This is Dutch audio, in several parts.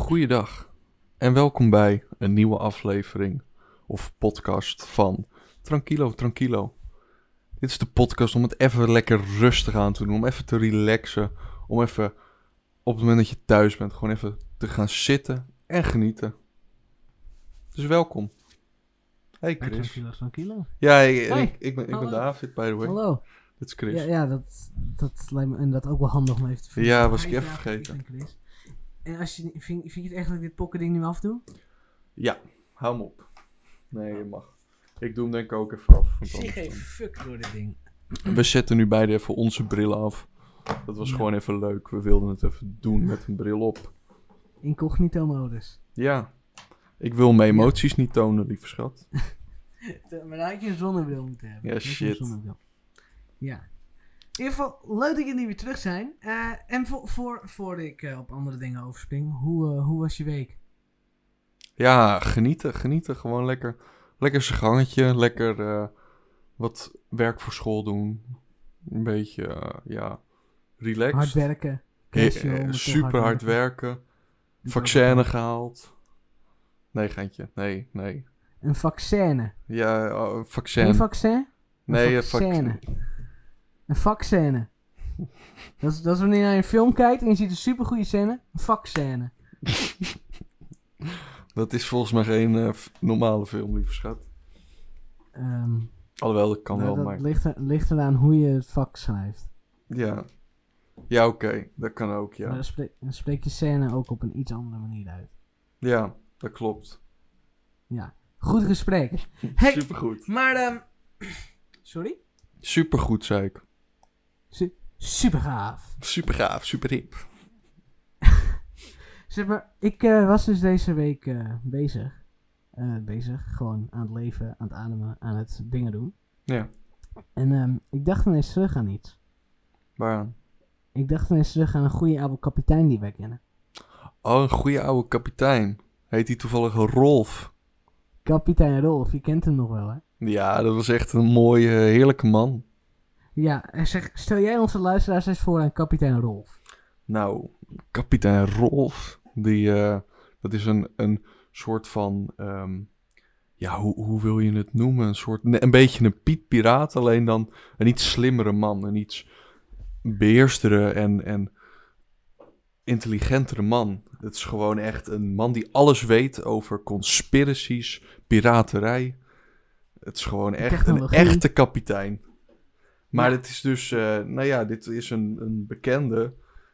Goeiedag en welkom bij een nieuwe aflevering of podcast van Tranquilo. Dit is de podcast om het even lekker rustig aan te doen, om even te relaxen, om even op het moment dat je thuis bent gewoon even te gaan zitten en genieten. Dus welkom. Hey Chris. Tranquilo. Ja, ik ben David, by the way. Hallo. Dit is Chris. Ja, dat lijkt me inderdaad ook wel handig om even te vinden. Ja, was ik even vergeten. Ik ben Chris. En vind je het echt dat ik dit pokkending nu afdoe? Ja, hou hem op. Nee, je mag. Ik doe hem denk ik ook even af. Ik zie geen fuck door dit ding. We zetten nu beide even onze bril af. Dat was gewoon even leuk. We wilden het even doen met een bril op. Incognito modus. Ja. Ik wil mijn emoties niet tonen, lieve schat. Maar dan had je een zonnebril moeten hebben. Ja, shit. Ja. In ieder geval, leuk dat jullie weer terug zijn. En voor ik op andere dingen overspring, hoe was je week? Ja, genieten. Gewoon lekker zijn gangetje. Lekker wat werk voor school doen. Een beetje, relaxed. Hard werken. Super hard werken. Vaccinen gehaald. Nee, geintje. Nee. Een vaccine. Ja, vaccin. Geen vaccin? Nee, een vaccine. Een vaccine. Dat is wanneer je naar een film kijkt en je ziet een supergoeie scène. Een vaccine. Dat is volgens mij geen normale film, lieve schat. Alhoewel, dat kan wel, dat maar... ligt eraan hoe je het vak schrijft. Ja, oké. Dat kan ook, ja. Maar dan spreek je scène ook op een iets andere manier uit. Ja, dat klopt. Ja, goed gesprek. Hey, supergoed. Maar, sorry? Supergoed, zei ik. Super gaaf. Super gaaf, super hip. Zeg maar, ik was dus deze week bezig. Gewoon aan het leven, aan het ademen, aan het dingen doen. Ja. En ik dacht ineens terug aan iets. Waaraan? Ik dacht ineens terug aan een goede oude kapitein die wij kennen. Oh, een goede oude kapitein. Heet hij toevallig Rolf? Kapitein Rolf, je kent hem nog wel, hè? Ja, dat was echt een mooie, heerlijke man. Ja, stel jij onze luisteraars eens voor aan kapitein Rolf. Nou, kapitein Rolf, dat is een soort van, hoe wil je het noemen? Een beetje een Piet Piraat, alleen dan een iets slimmere man. Een iets beheerstere en intelligentere man. Het is gewoon echt een man die alles weet over conspiracies, piraterij. Het is gewoon echt een echte kapitein. Maar het is dus, dit is een bekende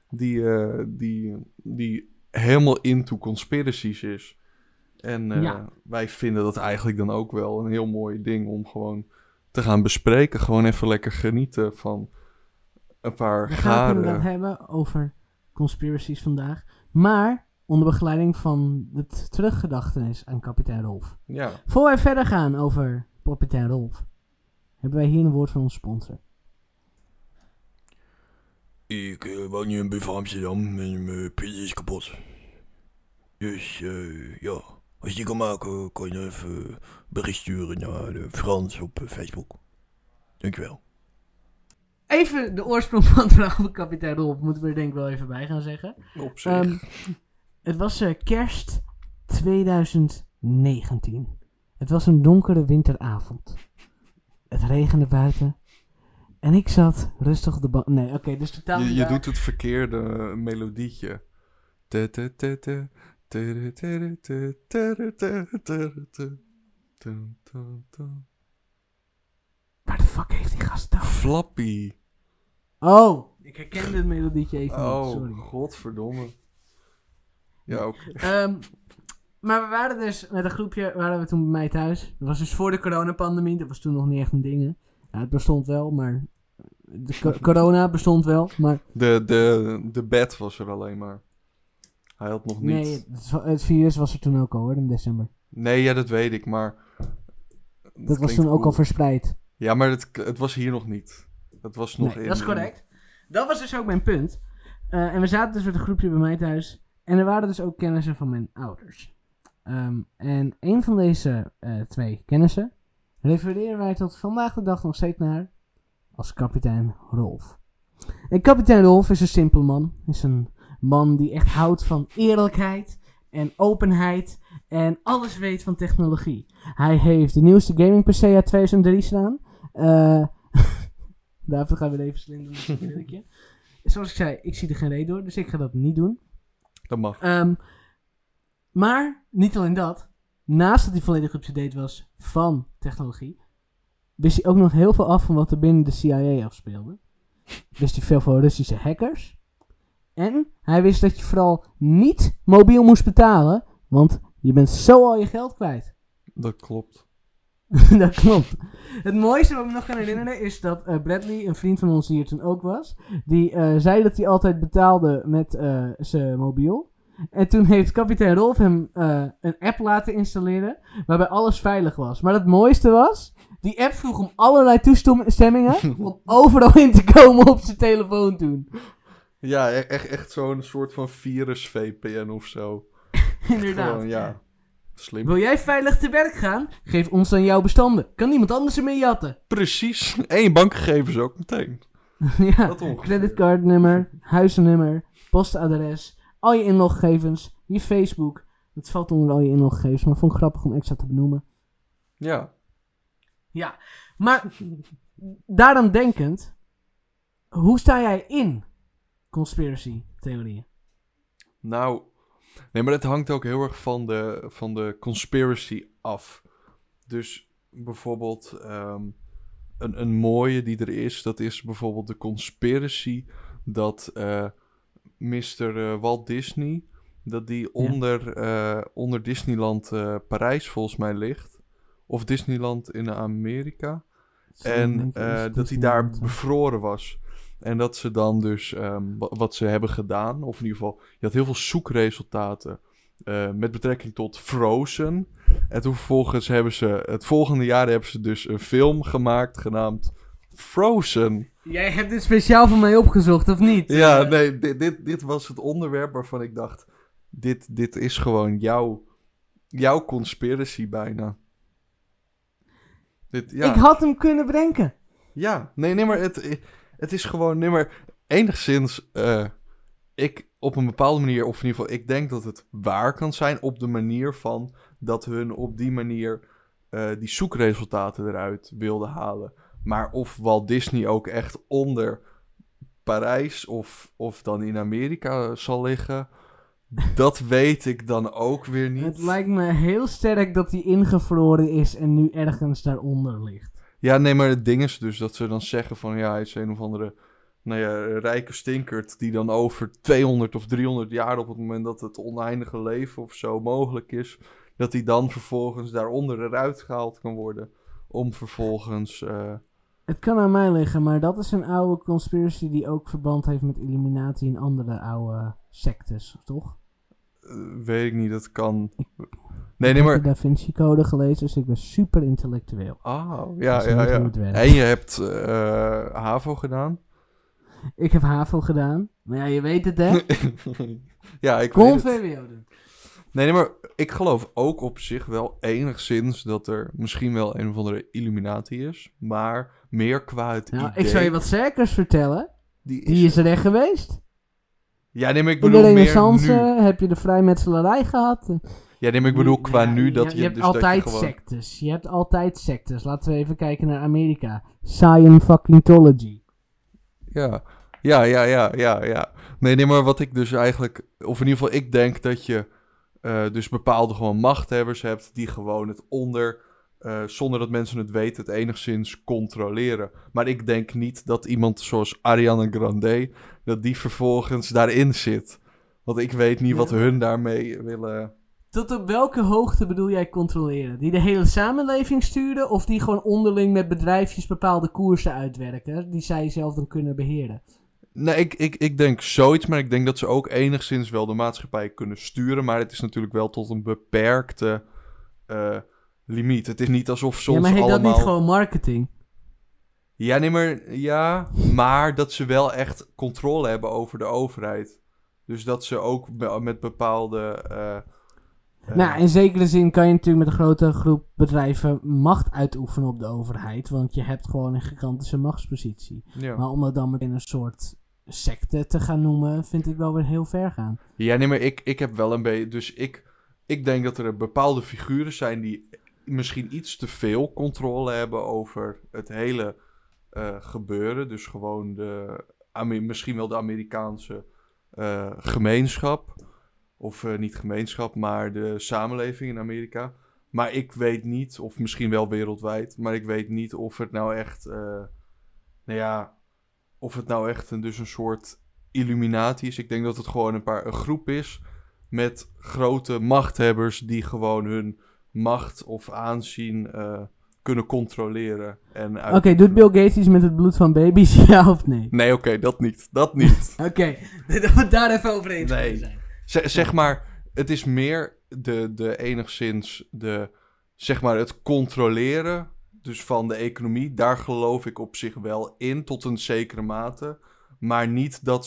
die helemaal into conspiracies is. En wij vinden dat eigenlijk dan ook wel een heel mooi ding om gewoon te gaan bespreken. Gewoon even lekker genieten van een paar We gaan het hebben over conspiracies vandaag. Maar onder begeleiding van het teruggedachtenis aan kapitein Rolf. Ja. Voor wij verder gaan over kapitein Rolf, hebben wij hier een woord van onze sponsor. Ik woon nu in Amsterdam en mijn pizza is kapot. Dus als je die kan maken, kan je even bericht sturen naar Frans op Facebook. Dankjewel. Even de oorsprong van het verhaal van kapitein Rolf moeten we er denk ik wel even bij gaan zeggen. Op zich. Het was kerst 2019. Het was een donkere winteravond. Het regende buiten. En ik zat rustig op de bank. Nee, oké, dus totaal... Je doet het verkeerde melodietje. Waar de fuck heeft die gast het over? Flappy. Oh, ik herkende het melodietje even niet, sorry. Oh, godverdomme. Ja, oké. Maar we waren dus met een groepje, waren we toen bij mij thuis. Dat was dus voor de coronapandemie, dat was toen nog niet echt een ding. Ja, het bestond wel, maar... corona bestond wel, maar... De bed was er alleen maar. Hij had nog niet... Nee, het virus was er toen ook al hoor, in december. Nee, ja, dat weet ik, maar... Dat was toen ook al verspreid. Ja, maar het was hier nog niet. Dat was nog dat is correct. Dat was dus ook mijn punt. En we zaten dus met een groepje bij mij thuis. En er waren dus ook kennissen van mijn ouders. En een van deze twee kennissen refereren wij tot vandaag de dag nog steeds naar als kapitein Rolf. En kapitein Rolf is een simpele man. Is een man die echt houdt van eerlijkheid en openheid en alles weet van technologie. Hij heeft de nieuwste gaming PC uit 2003 staan. Daarvoor gaan we even slingeren met een brilletje. Zoals ik zei, ik zie er geen reden door, dus ik ga dat niet doen. Dat mag. Maar, niet alleen dat. Naast dat hij volledig up-to-date was van technologie, wist hij ook nog heel veel af van wat er binnen de CIA afspeelde. Wist hij veel van Russische hackers. En hij wist dat je vooral niet mobiel moest betalen, want je bent zo al je geld kwijt. Dat klopt. Dat klopt. Het mooiste wat ik me nog kan herinneren is dat Bradley, een vriend van ons die hier toen ook was, die zei dat hij altijd betaalde met zijn mobiel. En toen heeft kapitein Rolf hem een app laten installeren waarbij alles veilig was. Maar het mooiste was, die app vroeg om allerlei toestemmingen om overal in te komen op zijn telefoon toen. Ja, echt zo'n soort van virus VPN of zo. Inderdaad. Gewoon, ja. Slim. Wil jij veilig te werk gaan? Geef ons dan jouw bestanden. Kan niemand anders ermee jatten? Precies. En je bankgegevens ook meteen. Ja, Dat ongeveer. creditcardnummer, huisnummer, postadres, al je inloggegevens, je Facebook. Dat valt onder al je inloggegevens, maar vond ik grappig om extra te benoemen. Ja. Ja, maar daaraan denkend, hoe sta jij in conspiracy theorieën? Nou, nee, maar het hangt ook heel erg van de conspiracy af. Dus bijvoorbeeld een mooie die er is, dat is bijvoorbeeld de conspiracy dat Mr. Walt Disney, dat die onder Disneyland Parijs volgens mij ligt. Of Disneyland in Amerika. En dat hij daar bevroren was. En dat ze dan dus, wat ze hebben gedaan, of in ieder geval, je had heel veel zoekresultaten met betrekking tot Frozen. En toen vervolgens het volgende jaar hebben ze dus een film gemaakt genaamd Frozen. Jij hebt dit speciaal voor mij opgezocht, of niet? Ja, nee, dit was het onderwerp waarvan ik dacht, dit is gewoon jouw conspiracy bijna. Ja. Ik had hem kunnen bedenken. Ja, nee, maar het is gewoon, nee, maar enigszins, ik op een bepaalde manier, of in ieder geval, ik denk dat het waar kan zijn op de manier van dat hun op die manier die zoekresultaten eruit wilden halen. Maar of Walt Disney ook echt onder Parijs of dan in Amerika zal liggen, dat weet ik dan ook weer niet. Het lijkt me heel sterk dat hij ingevroren is en nu ergens daaronder ligt. Ja, nee, maar het ding is dus dat ze dan zeggen van, ja, hij is een of andere, rijke stinkert die dan over 200 of 300 jaar op het moment dat het oneindige leven of zo mogelijk is, dat hij dan vervolgens daaronder eruit gehaald kan worden om vervolgens... Het kan aan mij liggen, maar dat is een oude conspiracy die ook verband heeft met Illuminati en andere oude sectes, toch? Weet ik niet, dat kan... Ik maar... heb de Da Vinci Code gelezen, dus ik ben super intellectueel. Oh, Dat is niet hoe het werkt. En je hebt HAVO gedaan? Ik heb HAVO gedaan, maar ja, je weet het, hè? Ja, ik Kon weet het. VWO doen. Nee, maar ik geloof ook op zich wel enigszins dat er misschien wel een of andere Illuminati is, maar meer qua het idee... Ik zou je wat sterkers vertellen. Die is er echt geweest. Ja, nee, maar ik In bedoel de meer Renaissance nu. heb je de vrijmetselarij gehad. Ja, nee, maar ik bedoel qua nu dat je hebt dus altijd dat je gewoon... sectes. Je hebt altijd sectes. Laten we even kijken naar Amerika. Scientology. Ja. Nee, maar wat ik dus eigenlijk... Of in ieder geval, ik denk dat je dus bepaalde gewoon machthebbers hebt die gewoon het zonder dat mensen het weten, het enigszins controleren. Maar ik denk niet dat iemand zoals Ariana Grande, dat die vervolgens daarin zit. Want ik weet niet wat hun daarmee willen... Tot op welke hoogte bedoel jij controleren? Die de hele samenleving sturen of die gewoon onderling met bedrijfjes bepaalde koersen uitwerken, die zij zelf dan kunnen beheren? Nee, ik denk zoiets, maar ik denk dat ze ook enigszins wel de maatschappij kunnen sturen. Maar het is natuurlijk wel tot een beperkte limiet. Het is niet alsof soms allemaal... Ja, maar heet dat niet gewoon marketing? Ja, nee, maar dat ze wel echt controle hebben over de overheid. Dus dat ze ook met bepaalde... Nou, in zekere zin kan je natuurlijk met een grote groep bedrijven macht uitoefenen op de overheid. Want je hebt gewoon een gigantische machtspositie. Ja. Maar om dat dan meteen een soort secte te gaan noemen, vind ik wel weer heel ver gaan. Ja, nee, maar ik heb wel een beetje... Dus ik denk dat er bepaalde figuren zijn die misschien iets te veel controle hebben over het hele gebeuren. Dus gewoon misschien wel de Amerikaanse gemeenschap. Of niet gemeenschap, maar de samenleving in Amerika. Maar ik weet niet, of misschien wel wereldwijd, maar ik weet niet of het nou echt... of het nou echt een soort Illuminati is. Ik denk dat het gewoon een groep is met grote machthebbers die gewoon hun macht of aanzien kunnen controleren. Oké, doet Bill Gates iets met het bloed van baby's, ja of nee? Nee, oké, dat niet. Dat niet. Oké, dat we daar even over eens Nee. zijn. Zeg maar, het is meer de enigszins zeg maar het controleren dus van de economie. Daar geloof ik op zich wel in, tot een zekere mate. Maar niet dat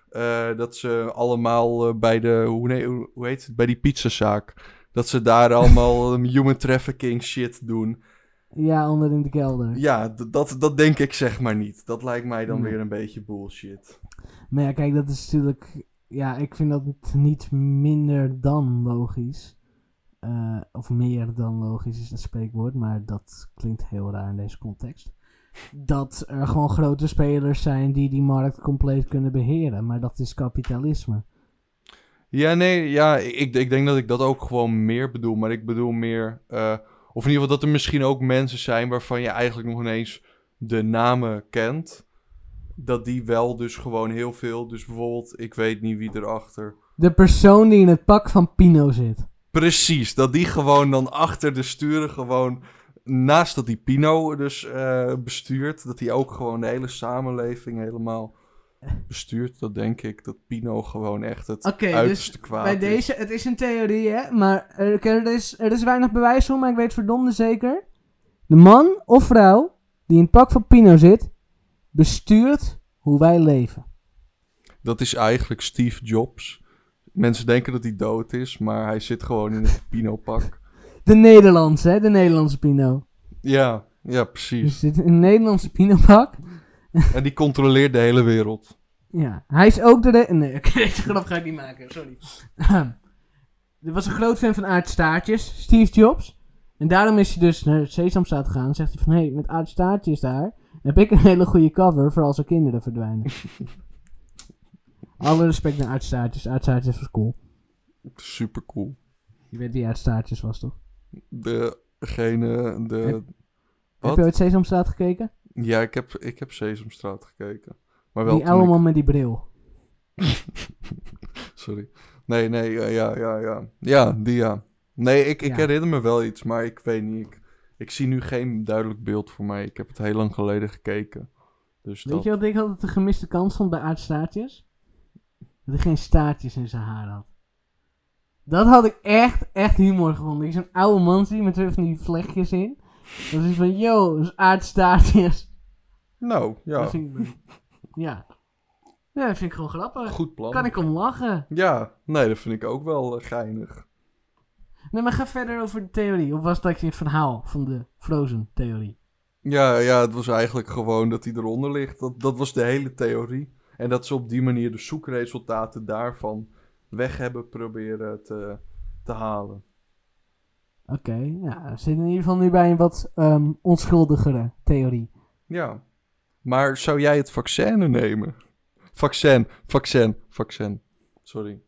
ze allemaal bij hoe heet het? Bij die pizzazaak. Dat ze daar allemaal human trafficking shit doen. Ja, onder in de kelder. Ja, dat denk ik zeg maar niet. Dat lijkt mij dan weer een beetje bullshit. Maar ja, kijk, dat is natuurlijk... Ja, ik vind dat niet minder dan logisch. Of meer dan logisch is het spreekwoord, maar dat klinkt heel raar in deze context. Dat er gewoon grote spelers zijn die markt compleet kunnen beheren, maar dat is kapitalisme. Ja, nee, ja, ik denk dat ik dat ook gewoon meer bedoel, maar ik bedoel meer... of in ieder geval dat er misschien ook mensen zijn waarvan je eigenlijk nog ineens de namen kent. Dat die wel dus gewoon heel veel... Dus bijvoorbeeld, ik weet niet wie erachter... De persoon die in het pak van Pino zit. Precies, dat die gewoon dan achter de sturen gewoon... Naast dat die Pino dus bestuurt, dat hij ook gewoon de hele samenleving helemaal bestuurt. Dat denk ik, dat Pino gewoon echt het uiterste dus kwaad bij is. deze, het is een theorie, hè, maar er is weinig bewijs voor, maar ik weet verdomde zeker. De man of vrouw die in het pak van Pino zit, bestuurt hoe wij leven. Dat is eigenlijk Steve Jobs. Mensen denken dat hij dood is, maar hij zit gewoon in het Pino-pak. De Nederlandse Pino. Ja, Dus precies. zit in een Nederlandse Pino-pak. En die controleert de hele wereld. Ja, hij is ook Nee, oké, deze grap ga ik niet maken, sorry. Er was een groot fan van aardstaartjes, Steve Jobs. En daarom is hij dus naar Sesamstraat gegaan en zegt hij van... Hé, met aardstaartjes daar heb ik een hele goede cover voor als er kinderen verdwijnen. Alle respect naar aardstaartjes. Aardstaartjes was cool. Super cool. Je weet wie aardstaartjes was, toch? Wat? Heb je ooit Sesamstraat gekeken? Ja, ik heb Sesamstraat gekeken. Maar wel Die oude man met die bril. Sorry. Nee, ja. Ja, die ja. Nee, ik Ja. herinner me wel iets, maar ik weet niet. Ik zie nu geen duidelijk beeld voor mij. Ik heb het heel lang geleden gekeken. Dus Weet je wat ik altijd de gemiste kans vond bij aardstaartjes? Dat hij geen staartjes in zijn haar had. Dat had ik echt humor gevonden. Ik zo'n oude man zie met twee van die vlechtjes in. Dat is van, yo, dat is aardstaartjes. Nou, ja. Dat vind ik, ja, dat vind ik gewoon grappig. Goed plan. Kan ik om lachen. Ja, nee, dat vind ik ook wel geinig. Nee, maar ga verder over de theorie. Of was dat je het verhaal van de Frozen-theorie? Ja, het was eigenlijk gewoon dat hij eronder ligt. Dat was de hele theorie. En dat ze op die manier de zoekresultaten daarvan weg hebben proberen te halen. Oké, ja, we zitten in ieder geval nu bij een wat onschuldigere theorie. Ja. Maar zou jij het vaccin nemen? Vaccin. Sorry.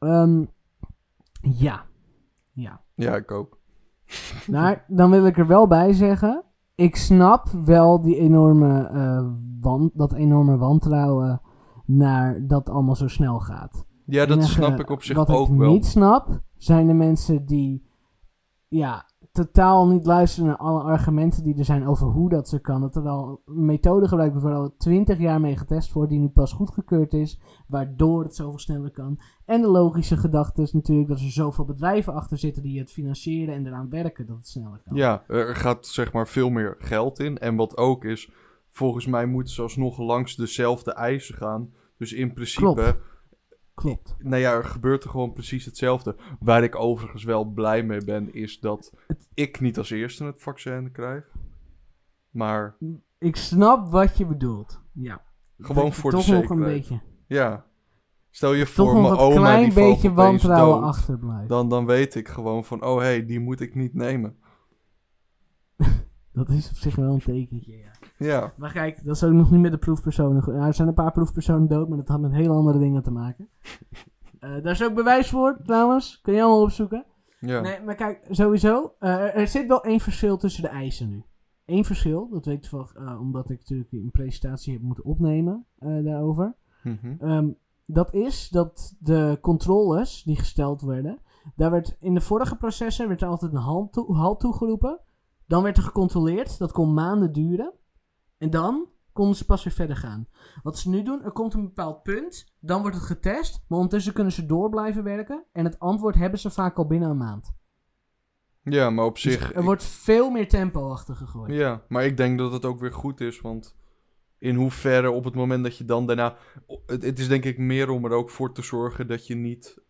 Ja. Ja, ik ook. Maar dan wil ik er wel bij zeggen, ik snap wel die dat enorme wantrouwen naar dat allemaal zo snel gaat. Ja, dat Enige snap ik op zich wat ook ik wel. niet snap, zijn de mensen die totaal niet luisteren naar alle argumenten die er zijn over hoe dat ze kan. Dat er al een methode gebruikt wordt waar al 20 jaar mee getest wordt, die nu pas goedgekeurd is, waardoor het zoveel sneller kan. En de logische gedachte is natuurlijk dat er zoveel bedrijven achter zitten die het financieren en eraan werken dat het sneller kan. Ja, er gaat zeg maar veel meer geld in. En wat ook is, volgens mij moeten ze alsnog langs dezelfde eisen gaan. Dus in principe... Klopt. Nou ja, er gebeurt er gewoon precies hetzelfde. Waar ik overigens wel blij mee ben, is dat ik niet als eerste het vaccin krijg. Maar... Ik snap wat je bedoelt. Ja. Gewoon Dat je voor de toch nog zekerheid. een beetje... Ja. Stel je Toch voor, nog mijn een oma klein die valt beetje opeens wantrouwen dood. achterblijft. Dan weet ik gewoon van, oh hé, die moet ik niet nemen. Dat is op zich wel een tekentje, ja. Ja. Maar kijk, dat is ook nog niet met de proefpersonen. Ja, er zijn een paar proefpersonen dood, maar dat had met hele andere dingen te maken. Daar is ook bewijs voor, trouwens. Kun je allemaal opzoeken. Ja. Nee, maar kijk, sowieso. Er zit wel één verschil tussen de eisen nu. Eén verschil, dat weet ik toevallig, omdat ik natuurlijk een presentatie heb moeten opnemen daarover. Mhm. Dat is dat de controles die gesteld werden, daar werd in de vorige processen werd er altijd een halt toegeroepen. Dan werd er gecontroleerd, dat kon maanden duren. En dan konden ze pas weer verder gaan. Wat ze nu doen, er komt een bepaald punt, dan wordt het getest, maar ondertussen kunnen ze door blijven werken. En het antwoord hebben ze vaak al binnen een maand. Ja, maar op Dus zich... er wordt veel meer tempo achter gegooid. Ja, maar ik denk dat het ook weer goed is, want in hoeverre op het moment dat je dan daarna... Het is denk ik meer om er ook voor te zorgen dat je niet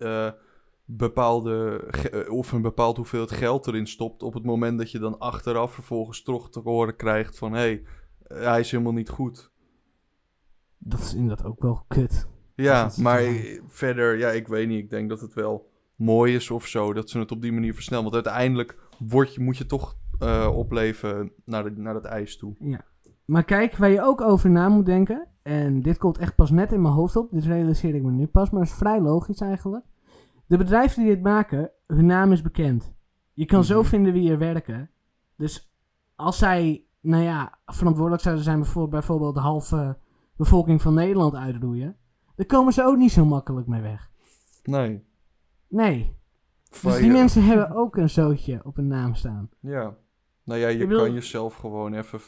of een bepaald hoeveelheid geld erin stopt op het moment dat je dan achteraf vervolgens toch te horen krijgt van hé, hij is helemaal niet goed. Dat is inderdaad ook wel kut. Ja, Dat is maar waar. verder, ja, ik weet niet. Ik denk dat het wel mooi is of zo, dat ze het op die manier versnellen. Want uiteindelijk moet je toch opleven naar het ijs toe. Ja. Maar kijk, waar je ook over na moet denken, en dit komt echt pas net in mijn hoofd op, dit realiseer ik me nu pas, maar het is vrij logisch eigenlijk. De bedrijven die dit maken, hun naam is bekend. Je kan zo Mhm. vinden wie er werken. Dus als zij, verantwoordelijk zouden zijn voor bijvoorbeeld de halve bevolking van Nederland uitroeien, dan komen ze ook niet zo makkelijk mee weg. Nee. Nee. Dus Van die je- mensen hebben ook een zootje op hun naam staan. Ja. Nou ja, je Ik bedoel- kan jezelf gewoon even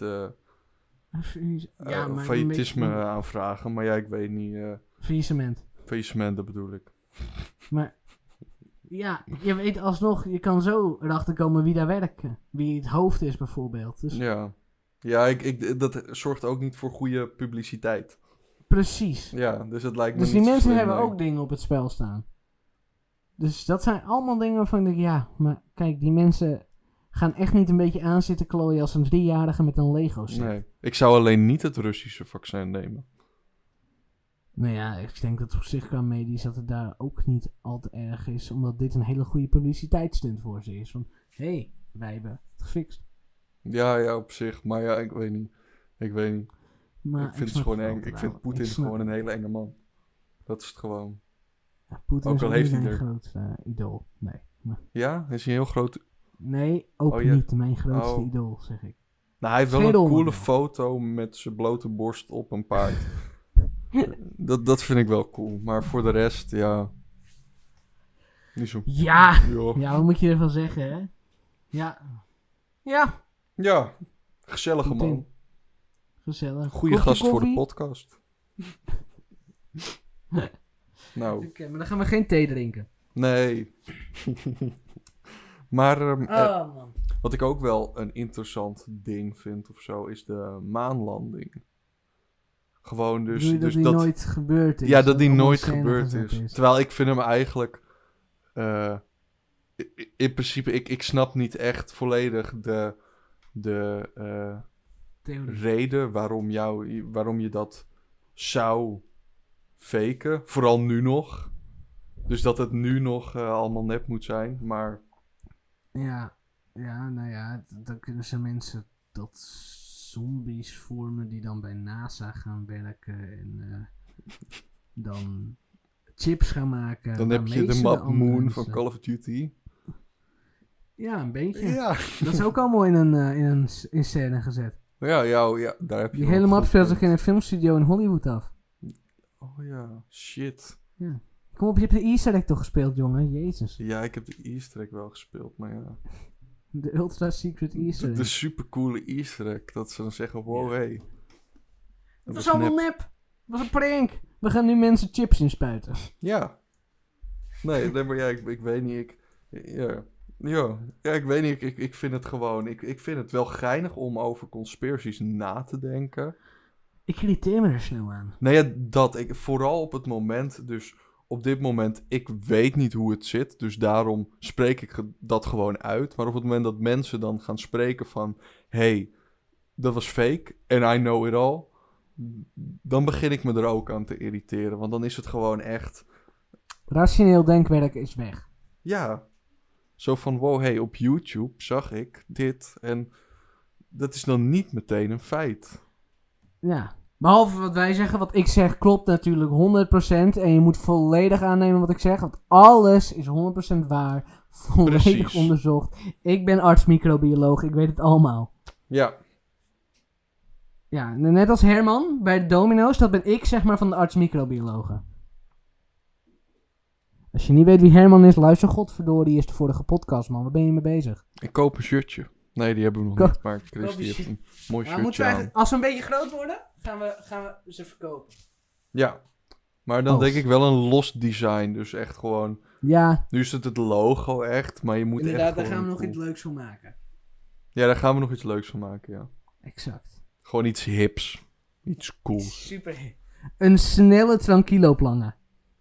faillitisme aanvragen. Maar ja, ik weet niet. Faillissement. Faillissement, dat bedoel ik. Maar ja, je weet alsnog, je kan zo erachter komen wie daar werkt. Wie het hoofd is bijvoorbeeld. Dus Ja. Ja, dat zorgt ook niet voor goede publiciteit. precies. Ja, dus het lijkt me Dus niet die zo mensen slim, hebben nee. ook dingen op het spel staan. Dus dat zijn allemaal dingen waarvan ik denk, ja, maar kijk, die mensen gaan echt niet een beetje aan zitten klooien als een 3-jarige met een Lego set. Nee. Ik zou alleen niet het Russische vaccin nemen. Nou ja, ik denk dat op zich qua medisch dat het daar ook niet al te erg is. Omdat dit een hele goede publiciteitsstunt voor ze is. Van, hé, wij hebben het gefixt. Ja, op zich. Maar ja, ik weet niet. Maar Ik vind het snap gewoon wel eng. Ik trouwens. vind Poetin Ik snap- gewoon een hele enge man. Dat is het gewoon. Ja, Poetin ook is al ook heeft niet hij mijn er- grootste idool. Nee. Ja, is hij heel groot. Nee, ook Oh, ja. niet mijn grootste Oh. idool, zeg ik. Nou, hij heeft wel Geen een coole rolmodel. foto met zijn blote borst op een paard. dat vind ik wel cool. Maar voor de rest, ja. Niet zo. Ja! Ja. Ja, wat moet je ervan zeggen, hè? Ja. Ja, Ja, gezellige Poetin. man. gezellig. Goeie Kopje gast voor de koffie? podcast. Nou, Oké, maar dan gaan we geen thee drinken. nee. Maar Oh, man. wat ik ook wel een interessant ding vind of zo, is de maanlanding. Gewoon dus... Bedoel je dat dus die nooit gebeurd is? Ja, dat die allemaal nooit in scène gebeurd gezet is. Terwijl ik vind hem eigenlijk... in principe, ik snap niet echt volledig de Theorie. reden waarom je dat zou faken. Vooral nu nog. Dus dat het nu nog allemaal nep moet zijn. Maar Ja, nou ja, dan kunnen ze mensen tot zombies vormen die dan bij NASA gaan werken en dan chips gaan maken. dan heb je waarmee de ze map andere Moon mensen- van Call of Duty. Ja, een beetje. Ja. Dat is ook allemaal in scène gezet. Ja, daar heb je Die wel hele een map goed speelt zich punt. in een filmstudio in Hollywood af. Oh ja, shit. Kom op, je hebt de Easter egg toch gespeeld, jongen? Jezus. Ja, ik heb de Easter egg wel gespeeld, maar ja. De Ultra Secret Easter De egg. supercoole Easter egg. Dat ze dan zeggen, wow, hey. Dat Dat was is allemaal nep. nep. Dat was een prank. We gaan nu mensen chips inspuiten. Ja. Nee, maar ja, ik weet niet. Ik weet niet. Ik vind het gewoon... Ik vind het wel geinig om over conspiracies na te denken. Ik irriteer me er snel aan. Nou ja, vooral op het moment... Dus op dit moment, ik weet niet hoe het zit. Dus daarom spreek ik dat gewoon uit. Maar op het moment dat mensen dan gaan spreken van... Hey, dat was fake. And I know it all. dan begin ik me er ook aan te irriteren. Want dan is het gewoon echt... Rationeel denkwerk is weg. Ja, zo van, wow, hey, op YouTube zag ik dit. En dat is dan niet meteen een feit. Ja. Behalve wat wij zeggen, wat ik zeg klopt natuurlijk 100%. En je moet volledig aannemen wat ik zeg. Want alles is 100% waar. Volledig Precies. onderzocht. Ik ben arts-microbioloog. Ik weet het allemaal. Ja, Ja, net als Herman bij de Domino's. Dat ben ik zeg maar van de arts-microbiologen. Als je niet weet wie Herman is, luister godverdorie is de vorige podcast, man. Waar ben je mee bezig? ik koop een shirtje. Nee, die hebben we nog Koop- niet. Maar Chris koop die een heeft shit. een mooi Maar moeten shirtje we aan. eigenlijk, als we een beetje groot worden, gaan we ze verkopen. Ja, maar dan Als. denk ik wel een los design. Dus echt gewoon... Ja, Nu is het logo echt, maar je moet inderdaad, echt daar gewoon gaan we nog cool- iets leuks van maken. Ja, daar gaan we nog iets leuks van maken, ja. Exact. Gewoon iets hips. Iets cools. Super. Een snelle tranquilo plangen.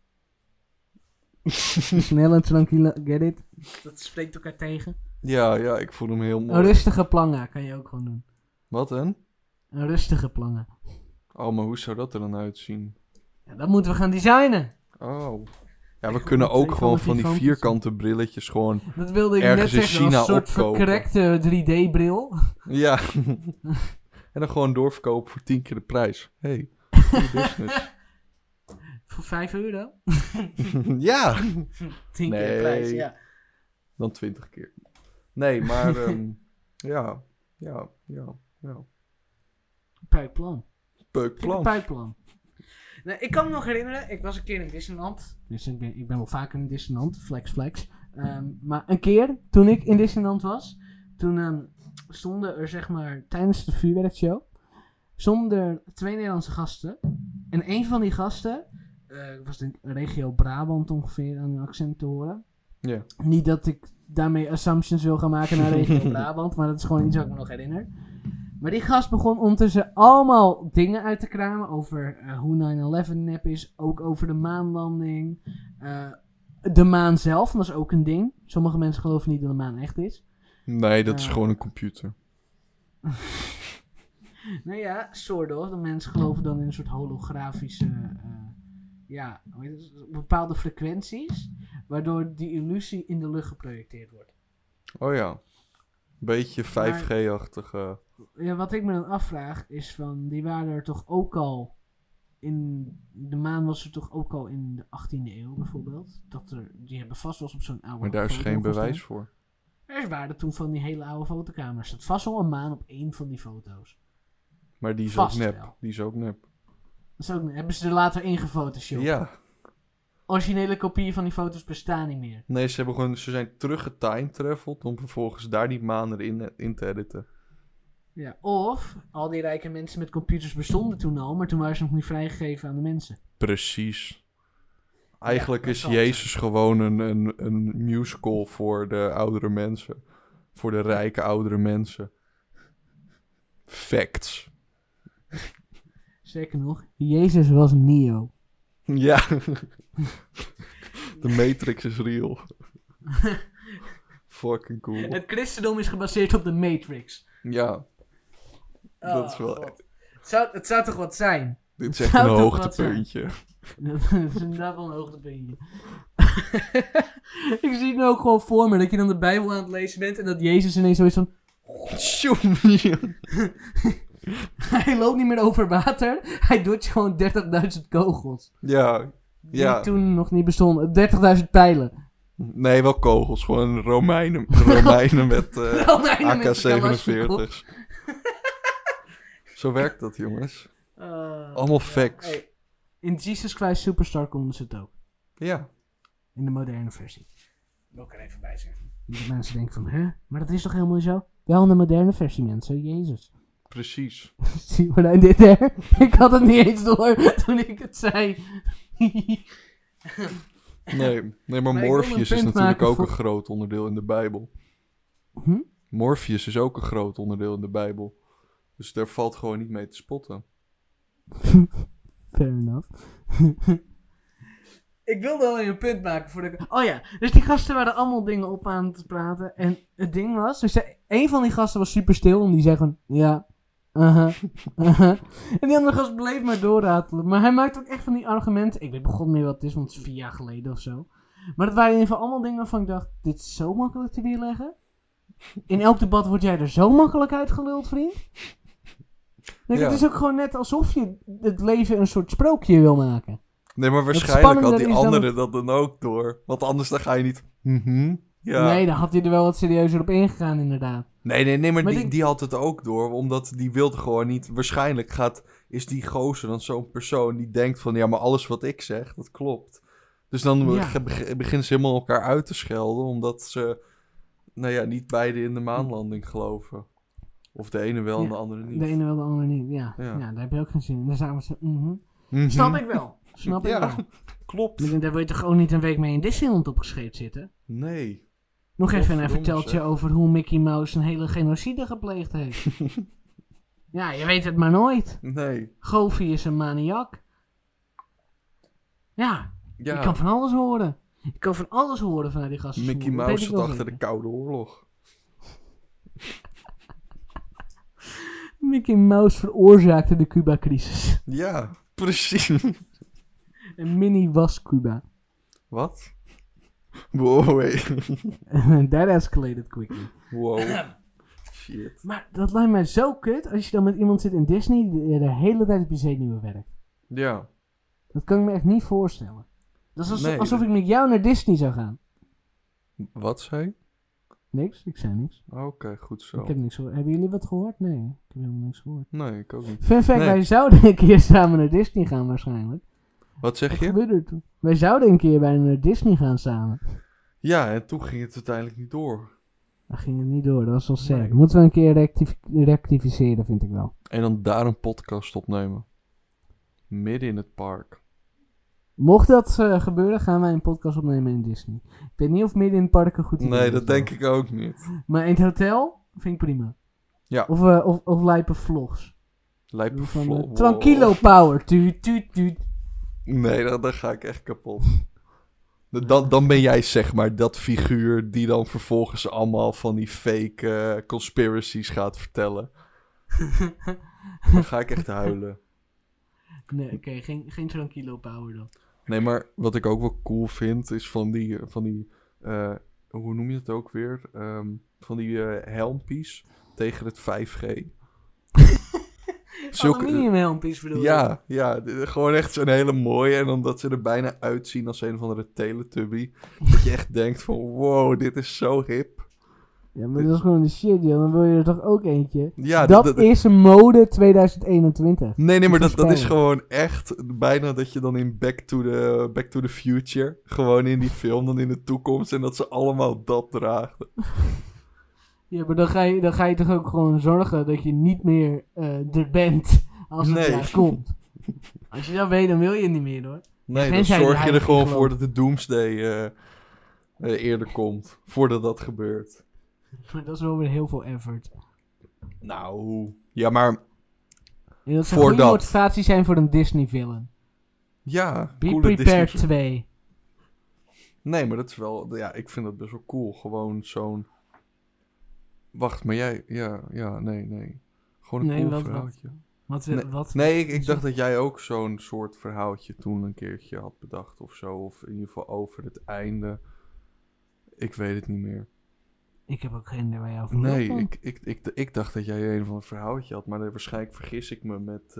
Een snelle tranquilo, get it? Dat spreekt elkaar tegen. Ja, ik voel hem heel Een mooi. rustige planga kan je ook gewoon doen. Wat een? Een rustige planga. Oh, maar hoe zou dat er dan uitzien? Ja, dat moeten we gaan designen. Oh. Ja, we Echt kunnen gewoon ook gewoon van die gigantische- vierkante brilletjes gewoon... Dat wilde ik Ergens net in zeggen, als China een soort opkopen. verkrekte 3D-bril. Ja. En dan gewoon doorverkopen voor 10 keer de prijs. Hey, goede business. Voor €5. Ja, 10 keer Nee. de prijs, ja. dan 20 keer. Nee, maar ja. Puikplan. Peukplan. Puikplan. Nee, ik kan me nog herinneren, ik was een keer in Disneyland. Dus ik ben wel vaker in Disneyland, flex. Maar een keer, toen ik in Disneyland was, toen stonden er zeg maar, tijdens de vuurwerkshow, stonden er 2 Nederlandse gasten. En een van die gasten, was denk ik regio Brabant ongeveer aan hun accent te horen. Ja. Niet dat ik daarmee assumptions wil gaan maken naar regio Brabant, maar dat is gewoon iets wat ik me nog herinner. Maar die gast begon ondertussen allemaal dingen uit te kramen over hoe 9/11 nep is. Ook over de maanlanding. De maan zelf, dat is ook een ding. Sommige mensen geloven niet dat de maan echt is. Nee, dat is gewoon een computer. Nou ja, soort of. De mensen geloven dan in een soort holografische... hoe heet het? Bepaalde frequenties. Waardoor die illusie in de lucht geprojecteerd wordt. Oh ja. Beetje 5G-achtige... Ja, wat ik me dan afvraag is van... Die waren er toch ook al... De maan was er toch ook al in de 18e eeuw bijvoorbeeld. Die hebben vast wel eens op zo'n oude Maar daar is foto geen gestaan. bewijs voor. Er waren toen van die hele oude fotokamers. Er staat vast wel een maan op één van die foto's. Maar die is Vast ook nep. wel. Die is ook nep. Dat is ook, hebben ze er later ingefotoshopt. Ja. Originele kopieën van die foto's bestaan niet meer. Nee, ze zijn teruggetime-traveld om vervolgens daar die maan erin in te editen. Ja. Of al die rijke mensen met computers bestonden toen al, maar toen waren ze nog niet vrijgegeven aan de mensen. Precies. Eigenlijk dat is zal Jezus gewoon een musical voor de oudere mensen. Voor de rijke oudere mensen. Facts. Zeker nog, Jezus was Neo. Ja. De Matrix is real. Fucking cool. Het christendom is gebaseerd op de Matrix. Ja. Dat is wel... God. Het zou toch wat zijn? Dit is echt Zou een toch wat hoogtepuntje. Dat is inderdaad wel een hoogtepuntje. Ik zie het nu ook gewoon voor me, dat je dan de Bijbel aan het lezen bent en dat Jezus ineens zoiets van... Hij loopt niet meer over water, hij doet gewoon 30.000 kogels. Ja. Die toen nog niet bestonden. 30.000 pijlen. Nee, wel kogels. Gewoon Romeinen met Romeinen met AK-47's. Zo werkt dat, jongens. Allemaal facts. Hey, in Jesus Christ Superstar konden ze het ook. Ja. In de moderne versie. Wil ik er even bij zeggen. De mensen denken van, hè? Maar dat is toch helemaal niet zo? Wel in de moderne versie, mensen. Jezus. Precies. Zie je nou dit, hè? Ik had het niet eens door toen ik het zei. Nee, maar Maar ik wil een Morpheus is punt natuurlijk maken ook voor- een groot onderdeel in de Bijbel. Hm? Morpheus is ook een groot onderdeel in de Bijbel. Dus daar valt gewoon niet mee te spotten. Fair enough. Ik wilde alleen een punt maken voor de... Oh ja, dus die gasten waren allemaal dingen op aan het praten. En het ding was... Dus een van die gasten was super stil en die zei gewoon... Ja, En die andere gast bleef maar doorratelen. Maar hij maakt ook echt van die argumenten. Ik weet begon meer wat het is, want het is 4 jaar geleden of zo. Maar dat waren in ieder geval allemaal dingen waarvan ik dacht, dit is zo makkelijk te weerleggen. In elk debat word jij er zo makkelijk uitgeluld, vriend. Denk, Ja. Het is ook gewoon net alsof je het leven een soort sprookje wil maken. Nee, maar waarschijnlijk had spannender die is dan andere dat dan ook door. Want anders dan ga je niet... Ja. Nee, dan had hij er wel wat serieuzer op ingegaan, inderdaad. Nee, maar Maar die had het ook door. Omdat die wilde gewoon niet... Waarschijnlijk is die gozer dan zo'n persoon die denkt van... Ja, maar alles wat ik zeg, dat klopt. Dus dan Ja. beginnen ze helemaal elkaar uit te schelden. Omdat ze... Nou ja, niet beide in de maanlanding geloven. Of de ene wel en Ja, de andere niet. De ene wel, de andere niet. Ja, Ja. daar heb je ook geen zin in. Dan zaten ze... Mhm. Snap ik wel. Snap ik Ja, wel. klopt. Ik denk, daar wil je toch ook niet een week mee in Disneyland opgescheept zitten? Nee. Nog even een Godverdomme, verteltje zeg. over hoe Mickey Mouse een hele genocide gepleegd heeft. Ja, je weet het maar nooit. Nee. Goofy is een maniak. Ja, Ja, je kan van alles horen. Je kan van alles horen vanuit die gasten. Mickey Dat weet Mouse ik zat wel achter de zeker. Koude Oorlog. Mickey Mouse veroorzaakte de Cuba-crisis. Ja, precies. Een mini was Cuba. Wat? Wow, wait. That escalated quickly. Wow. Shit. Maar dat lijkt mij zo kut als je dan met iemand zit in Disney die de hele tijd op je zenuwen werkt. Ja. Dat kan ik me echt niet voorstellen. Dat is Nee, alsof ik met jou naar Disney zou gaan. Wat zei je? Niks, ik zei niks. Oké, goed zo. Ik heb niks gehoord. Hebben jullie wat gehoord? Nee, ik heb helemaal niks gehoord. Nee, ik ook niet. Fun fact, Nee. wij zouden een keer samen naar Disney gaan waarschijnlijk. Wat zeg Wat je? gebeurde er toen? Wij zouden een keer bij naar Disney gaan samen. Ja, en toen ging het uiteindelijk niet door. Dat ging het niet door, dat was wel sad. Nee. Moeten we een keer rectificeren, vind ik wel. En dan daar een podcast opnemen. Midden in het park. Mocht dat gebeuren, gaan wij een podcast opnemen in Disney. Ik weet niet of midden in het park een goed idee is. Nee, dat denk ik ook niet. Maar in het hotel vind ik prima. Ja. Of lijpen vlogs. Lijp Van wow. Tranquilo Power. Tuut, tuut, tuut. Nee, dan ga ik echt kapot. Dan ben jij zeg maar dat figuur die dan vervolgens allemaal van die fake conspiracies gaat vertellen. Dan ga ik echt huilen. Nee, oké, geen Tranquilo Power dan. Nee, maar wat ik ook wel cool vind is van die hoe noem je het ook weer? Van die helmpies tegen het 5G. Aluminiumhelmpjes bedoel je? Ja, gewoon echt zo'n hele mooie. En omdat ze er bijna uitzien als een of andere Teletubby. Dat je echt denkt van, wow, dit is zo hip. Ja, maar dat is gewoon de shit, joh. Dan wil je er toch ook eentje? Ja, Dat is een mode 2021. Nee, maar dat is voorspellen. gewoon echt bijna dat je dan in Back to the Future, gewoon in die film, dan in de toekomst, en dat ze allemaal dat dragen. Ja, maar dan ga je toch ook gewoon zorgen dat je niet meer er bent als het Nee. daar komt. Als je dat weet, dan wil je het niet meer, hoor. Nee, dan Tenzij zorg je hij er gewoon gelooft. voor dat de Doomsday eerder komt, voordat dat gebeurt. Maar dat is wel weer heel veel effort. Nou, ja, maar En dat zou Voor een goede dat. motivatie zijn voor een Disney-villain. ja, Be coole Prepared Disney- 2. Nee, maar dat is wel, ja, ik vind dat best wel cool. Gewoon zo'n... Wacht, maar jij, nee. Gewoon een Nee, cool wat- verhaaltje. Wat? Nee, ik dacht dat jij ook zo'n soort verhaaltje toen een keertje had bedacht of zo. Of in ieder geval over het einde. Ik weet het niet meer. Ik heb ook geen idee waar je over Nee, loopt, ik dacht dat jij een van een verhaaltje had. Maar waarschijnlijk vergis ik me met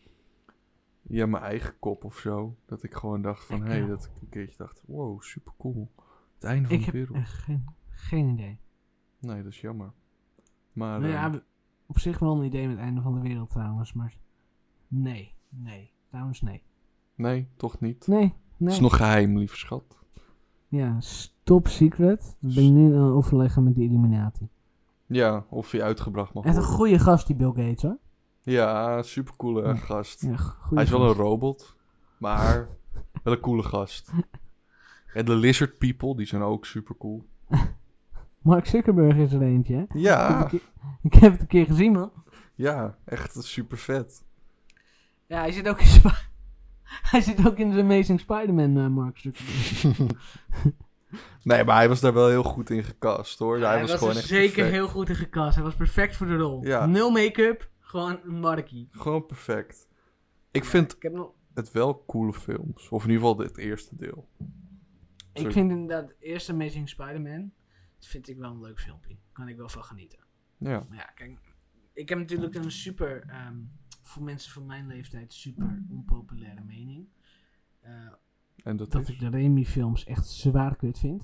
mijn eigen kop of zo. Dat ik gewoon dacht van, Ik, dat ik een keertje dacht, wow, super cool. Het einde van Ik de heb wereld. echt geen idee. Nee, dat is jammer. Maar Nou ja, op zich wel een idee met het einde van de wereld trouwens, maar... Nee. Trouwens, nee. nee, toch niet. Nee. Het is nog geheim, lieve schat. Ja, top secret. Dan ben je nu aan het overleggen met de Illuminati. Ja, of je uitgebracht mag Echt een worden. goede gast, die Bill Gates, hoor. Ja, supercoole Ja. gast. Ja, goeie Hij is wel een gast. robot, maar wel een coole gast. En de Lizard People, die zijn ook supercool. Mark Zuckerberg is er eentje, hè? Ja, Ik heb het een keer gezien, man. ja, echt super vet. Ja, hij zit ook hij zit ook in The Amazing Spider-Man, Mark Zuckerberg. Nee, maar hij was daar wel heel goed in gecast, hoor. Hij was gewoon er echt zeker perfect. heel goed in gecast. Hij was perfect voor de rol. Ja. Nul make-up, Gewoon een markie. Gewoon perfect. Ik vind Ik heb nog... het wel coole films. Of in ieder geval het eerste deel. Ik vind inderdaad eerst Amazing Spider-Man. Dat vind ik wel een leuk filmpje. Kan ik wel van genieten. Ja. Maar ja, kijk. Ik heb natuurlijk een super... voor mensen van mijn leeftijd super onpopulaire mening. En dat Dat is... ik de Raimi films echt zwaar kut vind.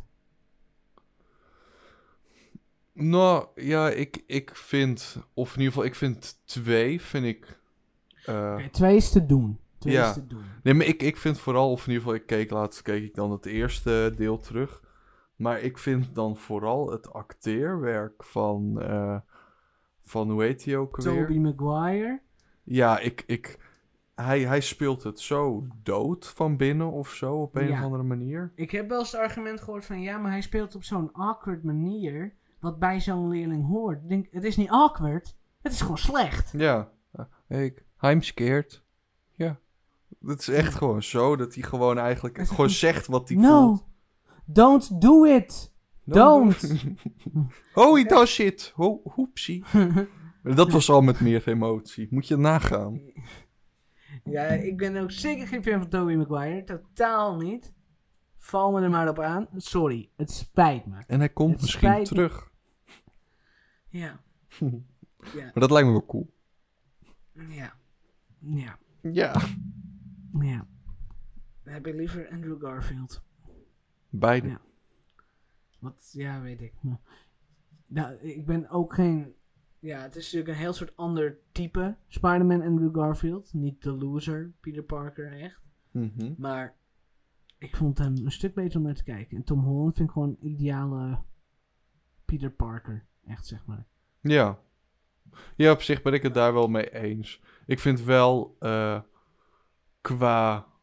Nou, ja, ik vind... Of in ieder geval, ik vind 2, vind ik... Oké, 2 is te doen. 2 ja. is te doen. Nee, maar ik vind vooral... Of in ieder geval, laatst keek ik dan het eerste deel terug. Maar ik vind dan vooral het acteerwerk van... hoe heet hij ook alweer? Tobey Maguire. Ja, hij speelt het zo dood van binnen of zo, op een Ja. of andere manier. Ik heb wel eens het argument gehoord van... Ja, maar hij speelt op zo'n awkward manier... Wat bij zo'n leerling hoort. Ik denk, het is niet awkward. Het is gewoon slecht. Ja. I'm scared. Ja. Het is echt gewoon zo dat hij gewoon eigenlijk Hij gewoon zegt zegt wat hij No, voelt. don't do it. Don't. Oh, he does shit. Hoepsie. Dat was al met meer emotie. Moet je nagaan. Ja, ik ben ook zeker geen fan van Tobey Maguire. Totaal niet. Val me er maar op aan. Sorry, het spijt me. En hij komt Het misschien spijt me. terug. Ja. Ja. Maar dat lijkt me wel cool. Ja. Ja. Ja. Ja. Dan heb ik liever Andrew Garfield. Beide. Ja. Wat, ja, weet ik. Maar, nou, ik ben ook geen... Ja, het is natuurlijk een heel soort ander type Spider-Man Andrew Garfield. Niet de loser, Peter Parker, echt. Mhm. Maar ik vond hem een stuk beter om naar te kijken. En Tom Holland vind ik gewoon een ideale Peter Parker. Echt, zeg maar. Ja. Ja, op zich ben ik het daar wel mee eens. Ik vind wel qua...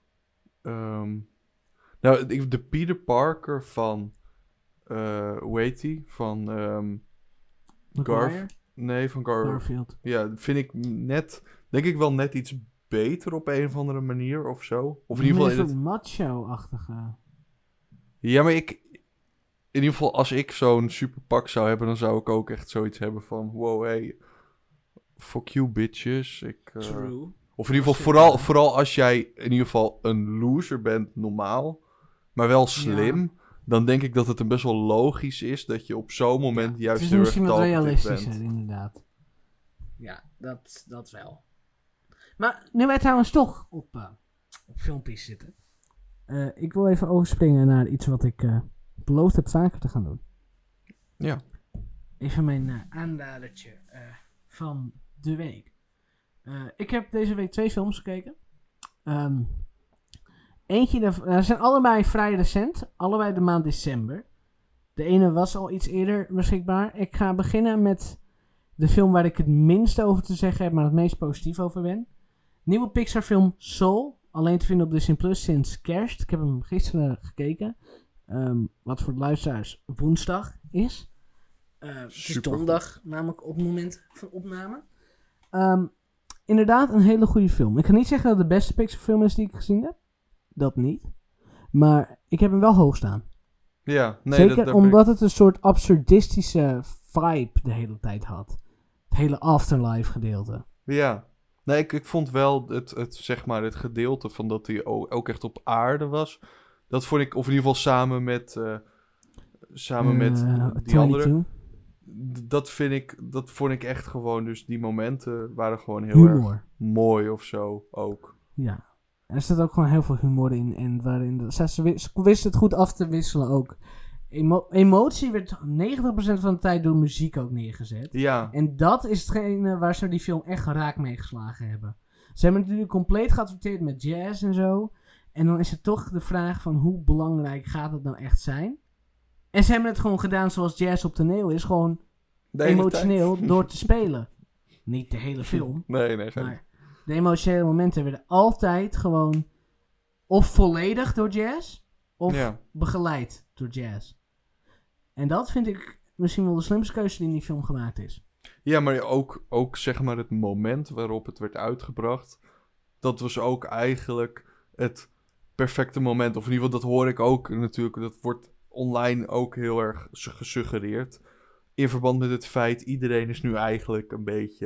nou, de Peter Parker van... hoe heet die? Van... Maguire? Nee, van Garfield. Ja, vind ik net... Denk ik wel net iets beter op een of andere manier of zo. Of in ieder geval... Een soort macho-achtige... Ja, maar ik... In ieder geval, als ik zo'n superpak zou hebben... dan zou ik ook echt zoiets hebben van... Wow, hey... Fuck you, bitches. True. Of in ieder geval, vooral als jij in ieder geval een loser bent, normaal... maar wel slim... Ja. dan denk ik dat het een best wel logisch is... dat je op zo'n moment Het juist is heel erg misschien wat talkative realistischer, bent. inderdaad. Ja, dat wel. Maar nu wij trouwens toch op filmpjes zitten. Ik wil even overspringen naar iets wat ik beloofd heb vaker te gaan doen. Ja. Even mijn aanradertje van de week. Ik heb deze week 2 films gekeken. Eentje daarvan, zijn allebei vrij recent. Allebei de maand december. De ene was al iets eerder beschikbaar. Ik ga beginnen met de film waar ik het minst over te zeggen heb, maar het meest positief over ben. Nieuwe Pixar film Soul. Alleen te vinden op Disney Plus sinds kerst. Ik heb hem gisteren gekeken. Wat voor de luisteraars woensdag is. Het is Super. donderdag, namelijk op het moment van opname. Inderdaad, een hele goede film. Ik kan niet zeggen dat het de beste Pixar film is die ik gezien heb. Dat niet. Maar ik heb hem wel hoog staan. Ja, nee, Zeker dat ben omdat het een soort absurdistische vibe de hele tijd had. Het hele afterlife gedeelte. Ja. Nee, ik vond wel het, zeg maar, het gedeelte van dat hij ook echt op aarde was. Dat vond ik, of in ieder geval samen met die 22. andere. Dat vond ik echt gewoon, dus die momenten waren gewoon heel erg Humor. mooi of zo ook. Ja. Er zit ook gewoon heel veel humor in. En waarin ze wisten het goed af te wisselen ook. Emotie werd 90% van de tijd door muziek ook neergezet. Ja, En dat is hetgene waar ze die film echt raak mee geslagen hebben. Ze hebben het natuurlijk compleet geadverteerd met jazz en zo. En dan is het toch de vraag van hoe belangrijk gaat het nou echt zijn? En ze hebben het gewoon gedaan zoals jazz op toneel is. Gewoon de hele emotioneel tijd. door te spelen. Niet de hele film. Nee, geen. Maar de emotionele momenten werden altijd gewoon of volledig door jazz. Of Ja. begeleid door jazz. En dat vind ik misschien wel de slimste keuze die in die film gemaakt is. Ja, maar ook zeg maar het moment waarop het werd uitgebracht. Dat was ook eigenlijk het perfecte moment. Of in ieder geval, dat hoor ik ook natuurlijk. Dat wordt online ook heel erg gesuggereerd. In verband met het feit, iedereen is nu eigenlijk een beetje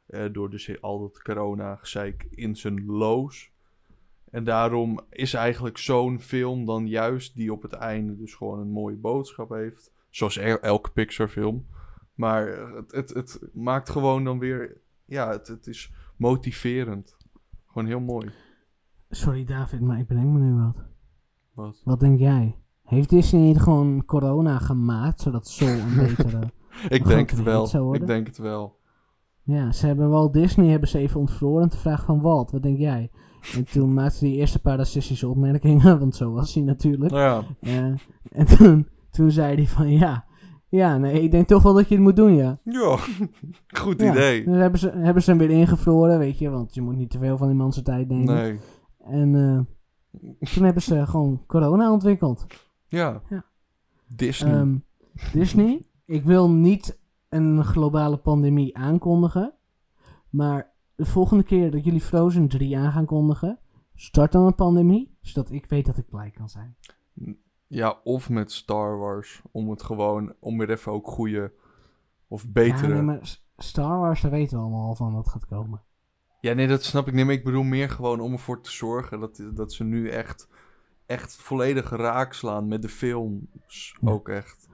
Door dus al dat corona-gezeik in zijn loos. En daarom is eigenlijk zo'n film dan juist die op het einde dus gewoon een mooie boodschap heeft. Zoals elke Pixar-film. Maar het maakt gewoon dan weer... Ja, het is motiverend. Gewoon heel mooi. Sorry David, maar ik bedenk me nu wat. Wat? Wat denk jij? Heeft Disney niet gewoon corona gemaakt, zodat Soul een betere... Ik denk het hit wel. zou worden? Ik denk het wel. Ja, ze hebben Walt Disney hebben ze even ontvroren te vragen van Walt, wat denk jij? En toen maakte hij die eerste paar racistische opmerkingen, want zo was hij natuurlijk. Nou ja. En toen zei hij van ja, nee, ik denk toch wel dat je het moet doen, ja. Ja, goed Ja, idee. dus hebben ze hem weer ingevroren, weet je, want je moet niet te veel van die man zijn tijd nemen. Nee. En toen hebben ze gewoon corona ontwikkeld. Ja. Ja. Disney. Disney, ik wil niet een globale pandemie aankondigen, maar de volgende keer dat jullie Frozen 3 aan gaan kondigen, start dan een pandemie, zodat ik weet dat ik blij kan zijn. Ja, of met Star Wars. Om weer even ook goede of betere... Ja, nee, maar Star Wars, daar weten we allemaal al van dat gaat komen. Ja, nee, dat snap ik niet. Maar ik bedoel meer gewoon om ervoor te zorgen dat ze nu echt volledig raak slaan met de films. Ja. Ook echt.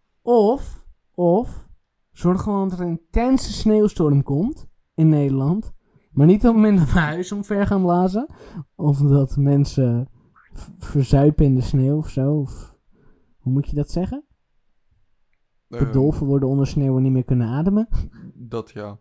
Of zorg gewoon dat er een intense sneeuwstorm komt in Nederland. Maar niet om in het huis omver gaan blazen. Of dat mensen verzuipen in de sneeuw of zo. Of, hoe moet je dat zeggen? Bedolven worden onder sneeuw en niet meer kunnen ademen. Dat ja.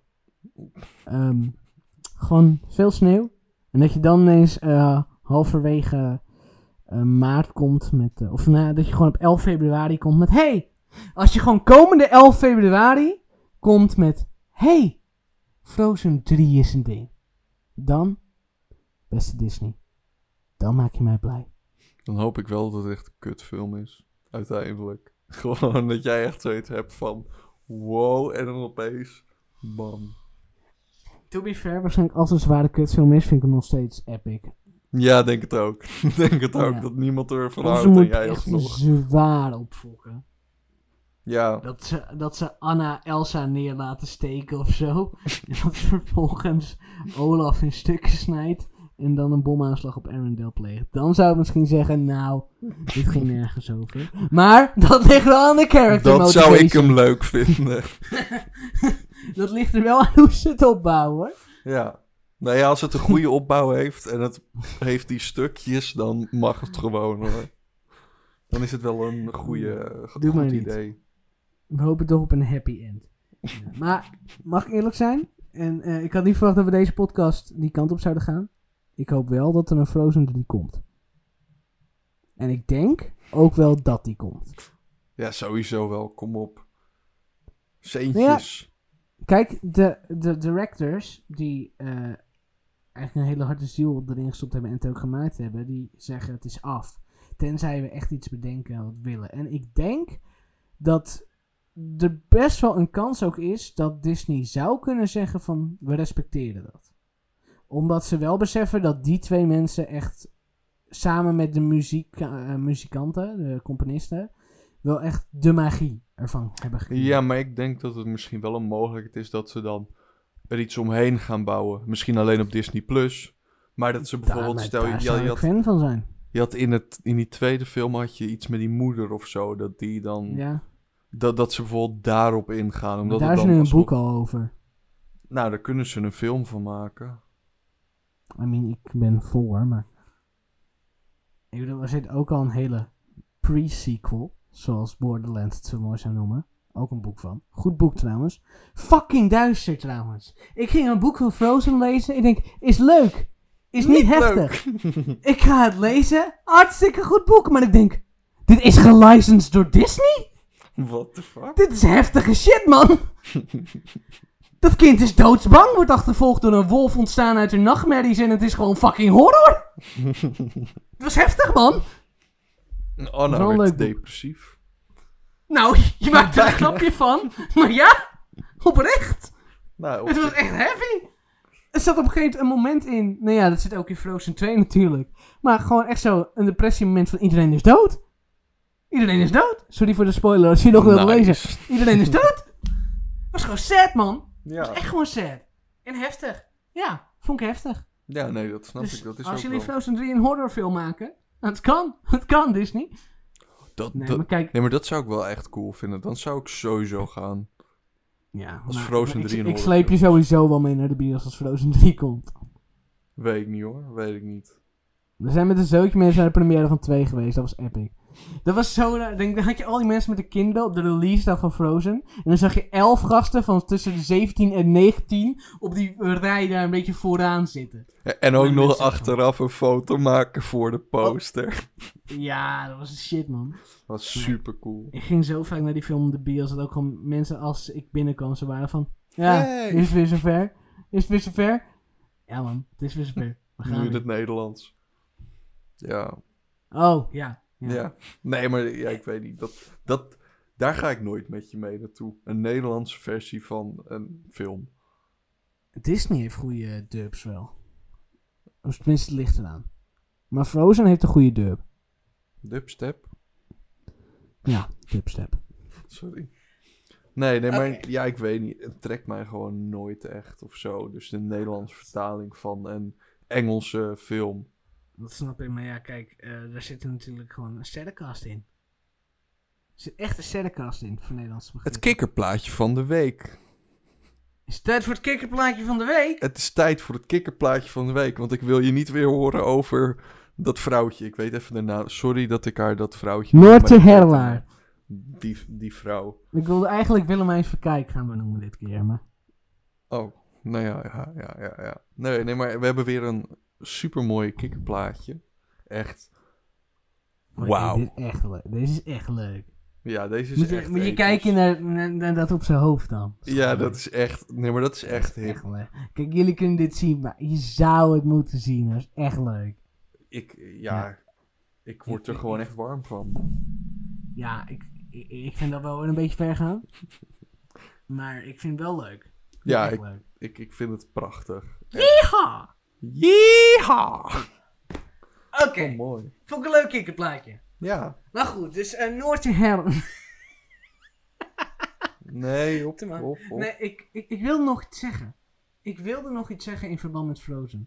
Gewoon veel sneeuw. En dat je dan ineens halverwege maart komt met... dat je gewoon op 11 februari komt met... Hey! Als je gewoon komende 11 februari komt met... Hey! Frozen 3 is een ding. Dan, beste Disney, dan maak je mij blij. Dan hoop ik wel dat het echt een kutfilm is. Uiteindelijk. Gewoon dat jij echt zoiets hebt van... Wow, en dan opeens... Bam. To be fair, waarschijnlijk als het een zware kutfilm is, vind ik hem nog steeds epic. Ja, denk het ook. Denk het ook. Ja. Dat niemand ervan Of ze houdt en moet jij echt alsnog. zwaar opfokken. Ja. Dat ze Anna Elsa neer laten steken of zo. En dat vervolgens Olaf in stukken snijdt. En dan een bomaanslag op Arendelle pleegt. Dan zou ik misschien zeggen, nou, dit ging nergens over. Maar dat ligt wel aan de character Dat zou ik hem leuk vinden. Dat ligt er wel aan hoe ze het opbouwen, hoor. Ja. Nou ja, als het een goede opbouw heeft en het heeft die stukjes, dan mag het gewoon, hoor. Dan is het wel een goed maar niet. idee. We hopen toch op een happy end. Ja. Maar, mag ik eerlijk zijn? En ik had niet verwacht dat we deze podcast die kant op zouden gaan. Ik hoop wel dat er een Frozen 3 komt. En ik denk ook wel dat die komt. Ja, sowieso wel. Kom op. Centjes. Ja. Kijk, de directors die eigenlijk een hele harde ziel erin gestopt hebben en het ook gemaakt hebben, die zeggen het is af. Tenzij we echt iets bedenken wat we willen. En ik denk dat er best wel een kans ook is dat Disney zou kunnen zeggen van we respecteren dat. Omdat ze wel beseffen dat die twee mensen echt samen met de muzikanten, de componisten, wel echt de magie ervan hebben gekregen. Ja, maar ik denk dat het misschien wel een mogelijkheid is dat ze dan er iets omheen gaan bouwen. Misschien alleen op Disney Plus. Maar dat ze bijvoorbeeld, Daar zou ik fan van zijn. Je had in die tweede film had je iets met die moeder of zo. Dat die dan... Ja. Dat ze bijvoorbeeld daarop ingaan. Omdat Daar het is dan nu een alsnog- boek al over. Nou, daar kunnen ze een film van maken. I mean, ik ben voor, maar... Ik bedoel, er zit ook al een hele pre-sequel, zoals Borderlands het zo mooi zou noemen. Ook een boek van. Goed boek trouwens. Fucking duister trouwens. Ik ging een boek van Frozen lezen. Ik denk, is leuk. Is niet heftig. Ik ga het lezen. Hartstikke goed boek. Maar ik denk, dit is gelicensed door Disney? What the fuck? Dit is heftige shit, man. Dat kind is doodsbang. Wordt achtervolgd door een wolf ontstaan uit hun nachtmerries. En het is gewoon fucking horror. Het was heftig, man. Oh, nou een werd leuk depressief. Nou, je maakt er een grapje van. Maar ja, oprecht. Nou, Het was echt heavy. Er zat op een gegeven moment in. Nou ja, dat zit ook in Frozen 2 natuurlijk. Maar gewoon echt zo een depressiemoment van iedereen is dood. Iedereen is dood. Sorry voor de spoiler als je nog wilt lezen. Iedereen is dood. Het was gewoon sad, man. Ja. Het was echt gewoon sad. En heftig. Ja, vond ik heftig. Ja, nee, dat snap Dus ik. Dat is als ook jullie wel... Frozen 3 een horrorfilm maken, het kan. Het kan, Disney. Nee, maar kijk. Nee, maar dat zou ik wel echt cool vinden. Dan zou ik sowieso gaan. Ja, Als maar Frozen 3 een ik horrorfilm. sleep je sowieso wel mee naar de bios als Frozen 3 komt. Weet ik niet hoor, weet ik niet. We zijn met een zootje mensen naar de première van 2 geweest. Dat was epic. Dat was zo... Dan had je al die mensen met de kinderen op de release dag van Frozen. En dan zag je 11 gasten van tussen de 17 en 19 op die rij daar een beetje vooraan zitten. En ook Maar nog mensen achteraf een foto maken voor de poster. Ja, dat was een shit, man. Dat was super cool. Ik ging zo vaak naar die film de bios. Dat ook gewoon mensen als ik binnenkwam, ze waren van... Ja, Hey. is het weer zover? Is het weer zover? Ja, man. Het is weer zover. We gaan Nu in weer. het Nederlands. Ja. Oh, ja. Ja. Nee, maar ja, ik weet niet. Daar ga ik nooit met je mee naartoe. Een Nederlandse versie van een film. Disney heeft goede dubs wel. Of tenminste, het ligt eraan. Maar Frozen heeft een goede dub. Dubstep? Ja, dubstep. Sorry. Nee, maar Oké. ja, ik weet niet. Het trekt mij gewoon nooit echt of zo. Dus de Nederlandse vertaling van een Engelse film. Dat snap ik, maar ja, kijk, daar zit natuurlijk gewoon een sterrencast in. Er zit echt een sterrencast in, voor Nederlandse Het begrippen. kikkerplaatje van de week. Is het tijd voor het kikkerplaatje van de week? Het is tijd voor het kikkerplaatje van de week. Want ik wil je niet weer horen over dat vrouwtje. Ik weet even de naam. Sorry dat ik haar dat vrouwtje... Noortje noem, maar- Herlaar. Die vrouw. Ik wilde eigenlijk Willemijn Verkijk gaan benoemen dit keer, maar... Oh, nou ja. Nee, maar we hebben weer een supermooi kikkerplaatje. Echt. Wauw. Dit is echt leuk. Deze is echt leuk. Ja, deze is echt Moet je episch. kijken naar dat op zijn hoofd dan. Ja, dat is echt... Nee, maar dat is echt hip. echt leuk. Kijk, jullie kunnen dit zien, maar je zou het moeten zien. Dat is echt leuk. Ik word er gewoon echt warm van. Ja, ik vind dat wel een beetje ver gaan. Maar ik vind het wel leuk. Ja, Echt leuk. ik vind het prachtig. Yeehaw! Yeehaw! Oké, Oh, mooi. vond ik een leuk kikkerplaatje. Ja. Maar goed, dus Noortje Herlaar. Nee, op. Nee, ik wilde nog iets zeggen. Ik wilde nog iets zeggen in verband met Frozen.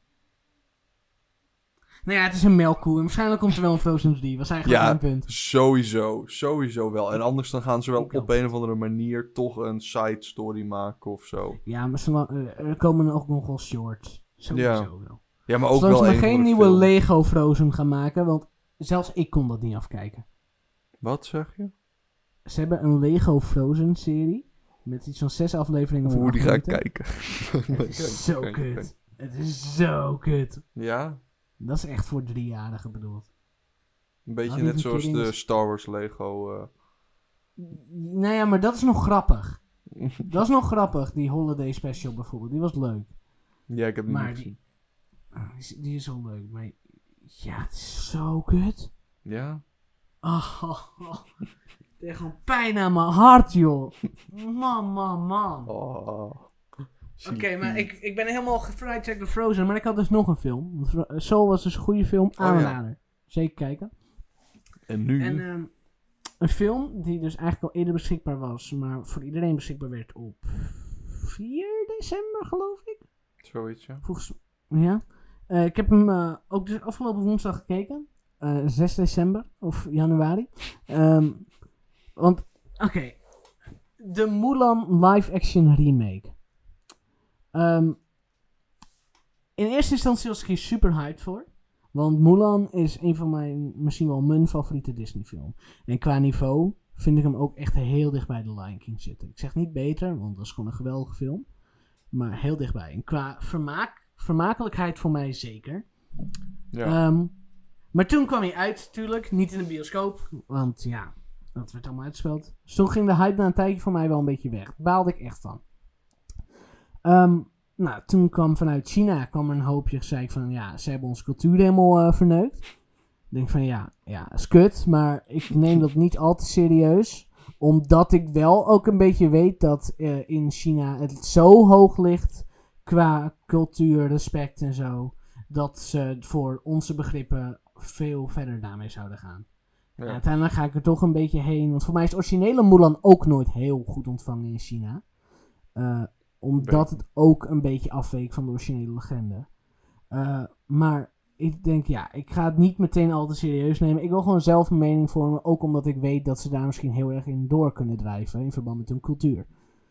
Nou ja, het is een melkkoe. En waarschijnlijk komt er wel een Frozen 3. Was eigenlijk Ja, mijn punt. sowieso wel. En anders dan gaan ze wel Ik ook. op een of andere manier toch een side story maken of zo. Ja, maar er komen ook nog wel shorts. Sowieso wel. Ja, maar ook Zolang wel ze maar een geen van de nieuwe film. Lego Frozen gaan maken. Want zelfs ik kon dat niet afkijken. Wat zeg je? Ze hebben een Lego Frozen serie. Met iets van 6 afleveringen van Hoe 8 die ga ik minuten. kijken. Het is zo kut. Het is zo kut. Ja, Dat is echt voor 3-jarigen bedoeld. een beetje Nou, net lieve zoals de kiddings. Star Wars Lego. Nou ja, maar dat is nog grappig. Dat is nog grappig, die Holiday Special bijvoorbeeld. Die was leuk. Ja, ik heb die Maar niet gezien. die is wel leuk. Maar ja, het is zo kut. Ja? Het is gewoon pijn aan mijn hart, joh. Man. Oh. Oké, maar ik ben helemaal gefried door Frozen. Maar ik had dus nog een film. Soul was dus een goede film. Aanrader. Zeker kijken. En nu? En een film die dus eigenlijk al eerder beschikbaar was. Maar voor iedereen beschikbaar werd op 4 december, geloof ik. Zoiets, ja. Volgens ja. Ik heb hem ook dus afgelopen woensdag gekeken. 6 december of januari. Want, oké. De Mulan live-action remake. In eerste instantie was ik hier super hyped voor. Want Mulan is een van mijn, misschien wel mijn favoriete Disney film. En qua niveau vind ik hem ook echt heel dicht bij The Lion King zitten. Ik zeg niet beter, want dat is gewoon een geweldige film. Maar heel dichtbij. En qua vermakelijkheid voor mij zeker. Ja. Maar toen kwam hij uit, natuurlijk. Niet in de bioscoop. Want ja, dat werd allemaal uitgespeeld. Dus toen ging de hype na een tijdje voor mij wel een beetje weg. Daar baalde ik echt van. Nou, toen kwam vanuit China er een hoopje. Zei ik van, ja, ze hebben onze cultuur helemaal verneukt. Ik denk van, ja, is kut. Maar ik neem dat niet al te serieus. Omdat ik wel ook een beetje weet dat in China het zo hoog ligt qua cultuur, respect en zo. Dat ze voor onze begrippen veel verder daarmee zouden gaan. Ja. En uiteindelijk ga ik er toch een beetje heen. Want voor mij is het originele Mulan ook nooit heel goed ontvangen in China. Omdat het ook een beetje afweek van de originele legende. Maar ik denk, ik ga het niet meteen al te serieus nemen. Ik wil gewoon zelf een mening vormen. Ook omdat ik weet dat ze daar misschien heel erg in door kunnen drijven. In verband met hun cultuur.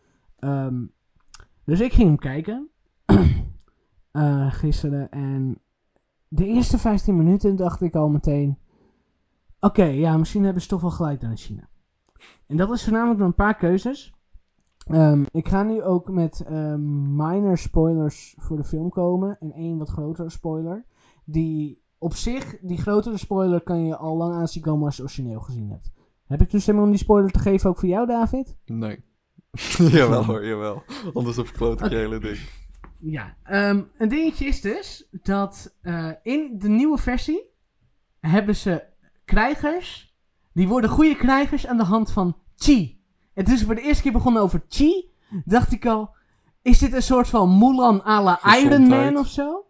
Dus ik ging hem kijken. Gisteren. En de eerste 15 minuten dacht ik al meteen... Oké, misschien hebben ze toch wel gelijk aan China. En dat is voornamelijk door een paar keuzes. Ik ga nu ook met minor spoilers voor de film komen. En één wat grotere spoiler. Die op zich, die grotere spoiler kan je al lang aanzien komen als je origineel gezien hebt. Heb ik toestemming om die spoiler te geven ook voor jou, David? Nee. Jawel hoor, jawel. Anders verkloot ik je hele ding. Ja, een dingetje is dus dat in de nieuwe versie hebben ze krijgers. Die worden goede krijgers aan de hand van chi. En toen ze voor de eerste keer begonnen over chi, dacht ik al, is dit een soort van Mulan à la Iron Man of zo?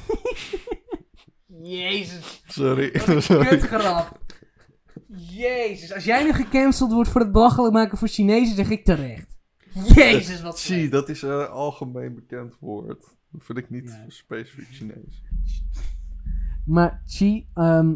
Jezus. Sorry. Kutgrap. Jezus, als jij nu gecanceld wordt voor het belachelijk maken voor Chinezen, zeg ik terecht. Jezus, wat chi, slecht. dat is een algemeen bekend woord. Dat vind ik niet specifiek Chinees. Maar chi,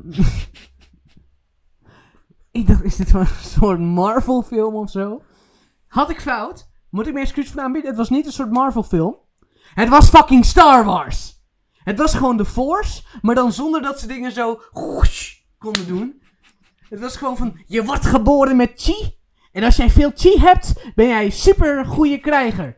ik dacht, is dit wel een soort Marvel film of zo? Had ik fout? Moet ik me excuus voor aanbieden? Het was niet een soort Marvel film. Het was fucking Star Wars. Het was gewoon de Force, maar dan zonder dat ze dingen zo konden doen. Het was gewoon van, je wordt geboren met chi. En als jij veel chi hebt, ben jij super goede krijger.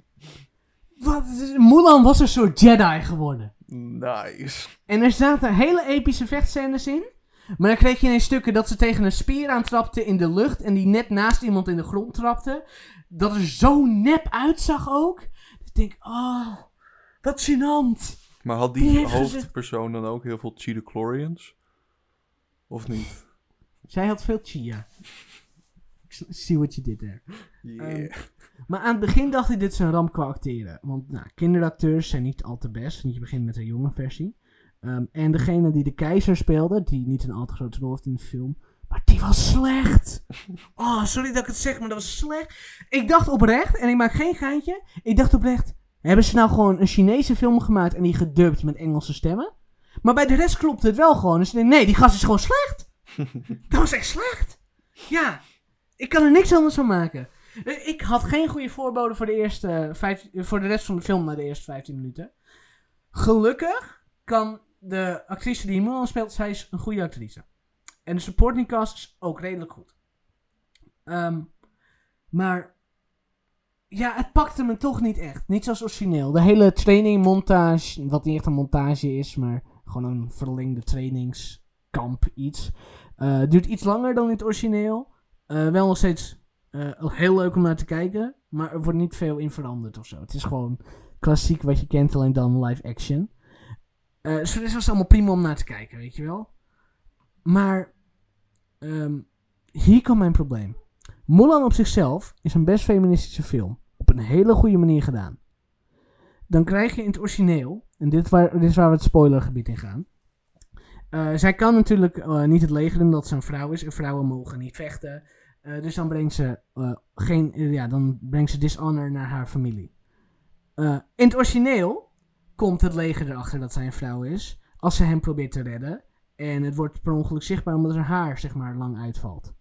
Mulan was een soort Jedi geworden. Nice. En er zaten hele epische vechtscènes in. Maar dan kreeg je ineens stukken dat ze tegen een spier aantrapte in de lucht. En die net naast iemand in de grond trapte. Dat er zo nep uitzag ook. Dus ik denk, wat gênant. Maar had die hoofdpersoon dan ook heel veel Chi-de-Chlorians? Of niet? Zij had veel chi, ja. See what you did there. Yeah. Maar aan het begin dacht ik, dit is een ramp qua acteren. Want kinderacteurs zijn niet al te best. Want je begint met een jonge versie. En degene die de keizer speelde, die niet een al te grote rol heeft in de film. Maar die was slecht. Sorry dat ik het zeg, maar dat was slecht. Ik dacht oprecht, en ik maak geen geintje. Ik dacht oprecht, hebben ze nou gewoon een Chinese film gemaakt en die gedubt met Engelse stemmen? Maar bij de rest klopt het wel gewoon. Dus ik denk, nee, die gast is gewoon slecht. Dat was echt slecht. Ja, ik kan er niks anders van maken. Ik had geen goede voorboden voor voor de rest van de film na de eerste 15 minuten. Gelukkig kan de actrice die Mulan speelt, zij is een goede actrice. En de supporting cast is ook redelijk goed. Maar ja, het pakte me toch niet echt. Niet zoals origineel. De hele trainingmontage, wat niet echt een montage is, maar gewoon een verlengde trainingskamp iets. Duurt iets langer dan in het origineel. Wel nog steeds heel leuk om naar te kijken. Maar er wordt niet veel in veranderd of zo. Het is gewoon klassiek wat je kent, alleen dan live action. Dus het was allemaal prima om naar te kijken, weet je wel. Maar hier komt mijn probleem. Mulan op zichzelf is een best feministische film. Op een hele goede manier gedaan. Dan krijg je in het origineel, en dit is waar we het spoilergebied in gaan. Zij kan natuurlijk niet het leger doen omdat ze een vrouw is. En vrouwen mogen niet vechten. Dus dan brengt ze dishonor naar haar familie. In het origineel komt het leger erachter dat zij een vrouw is. Als ze hem probeert te redden. En het wordt per ongeluk zichtbaar omdat haar haar, zeg maar, lang uitvalt.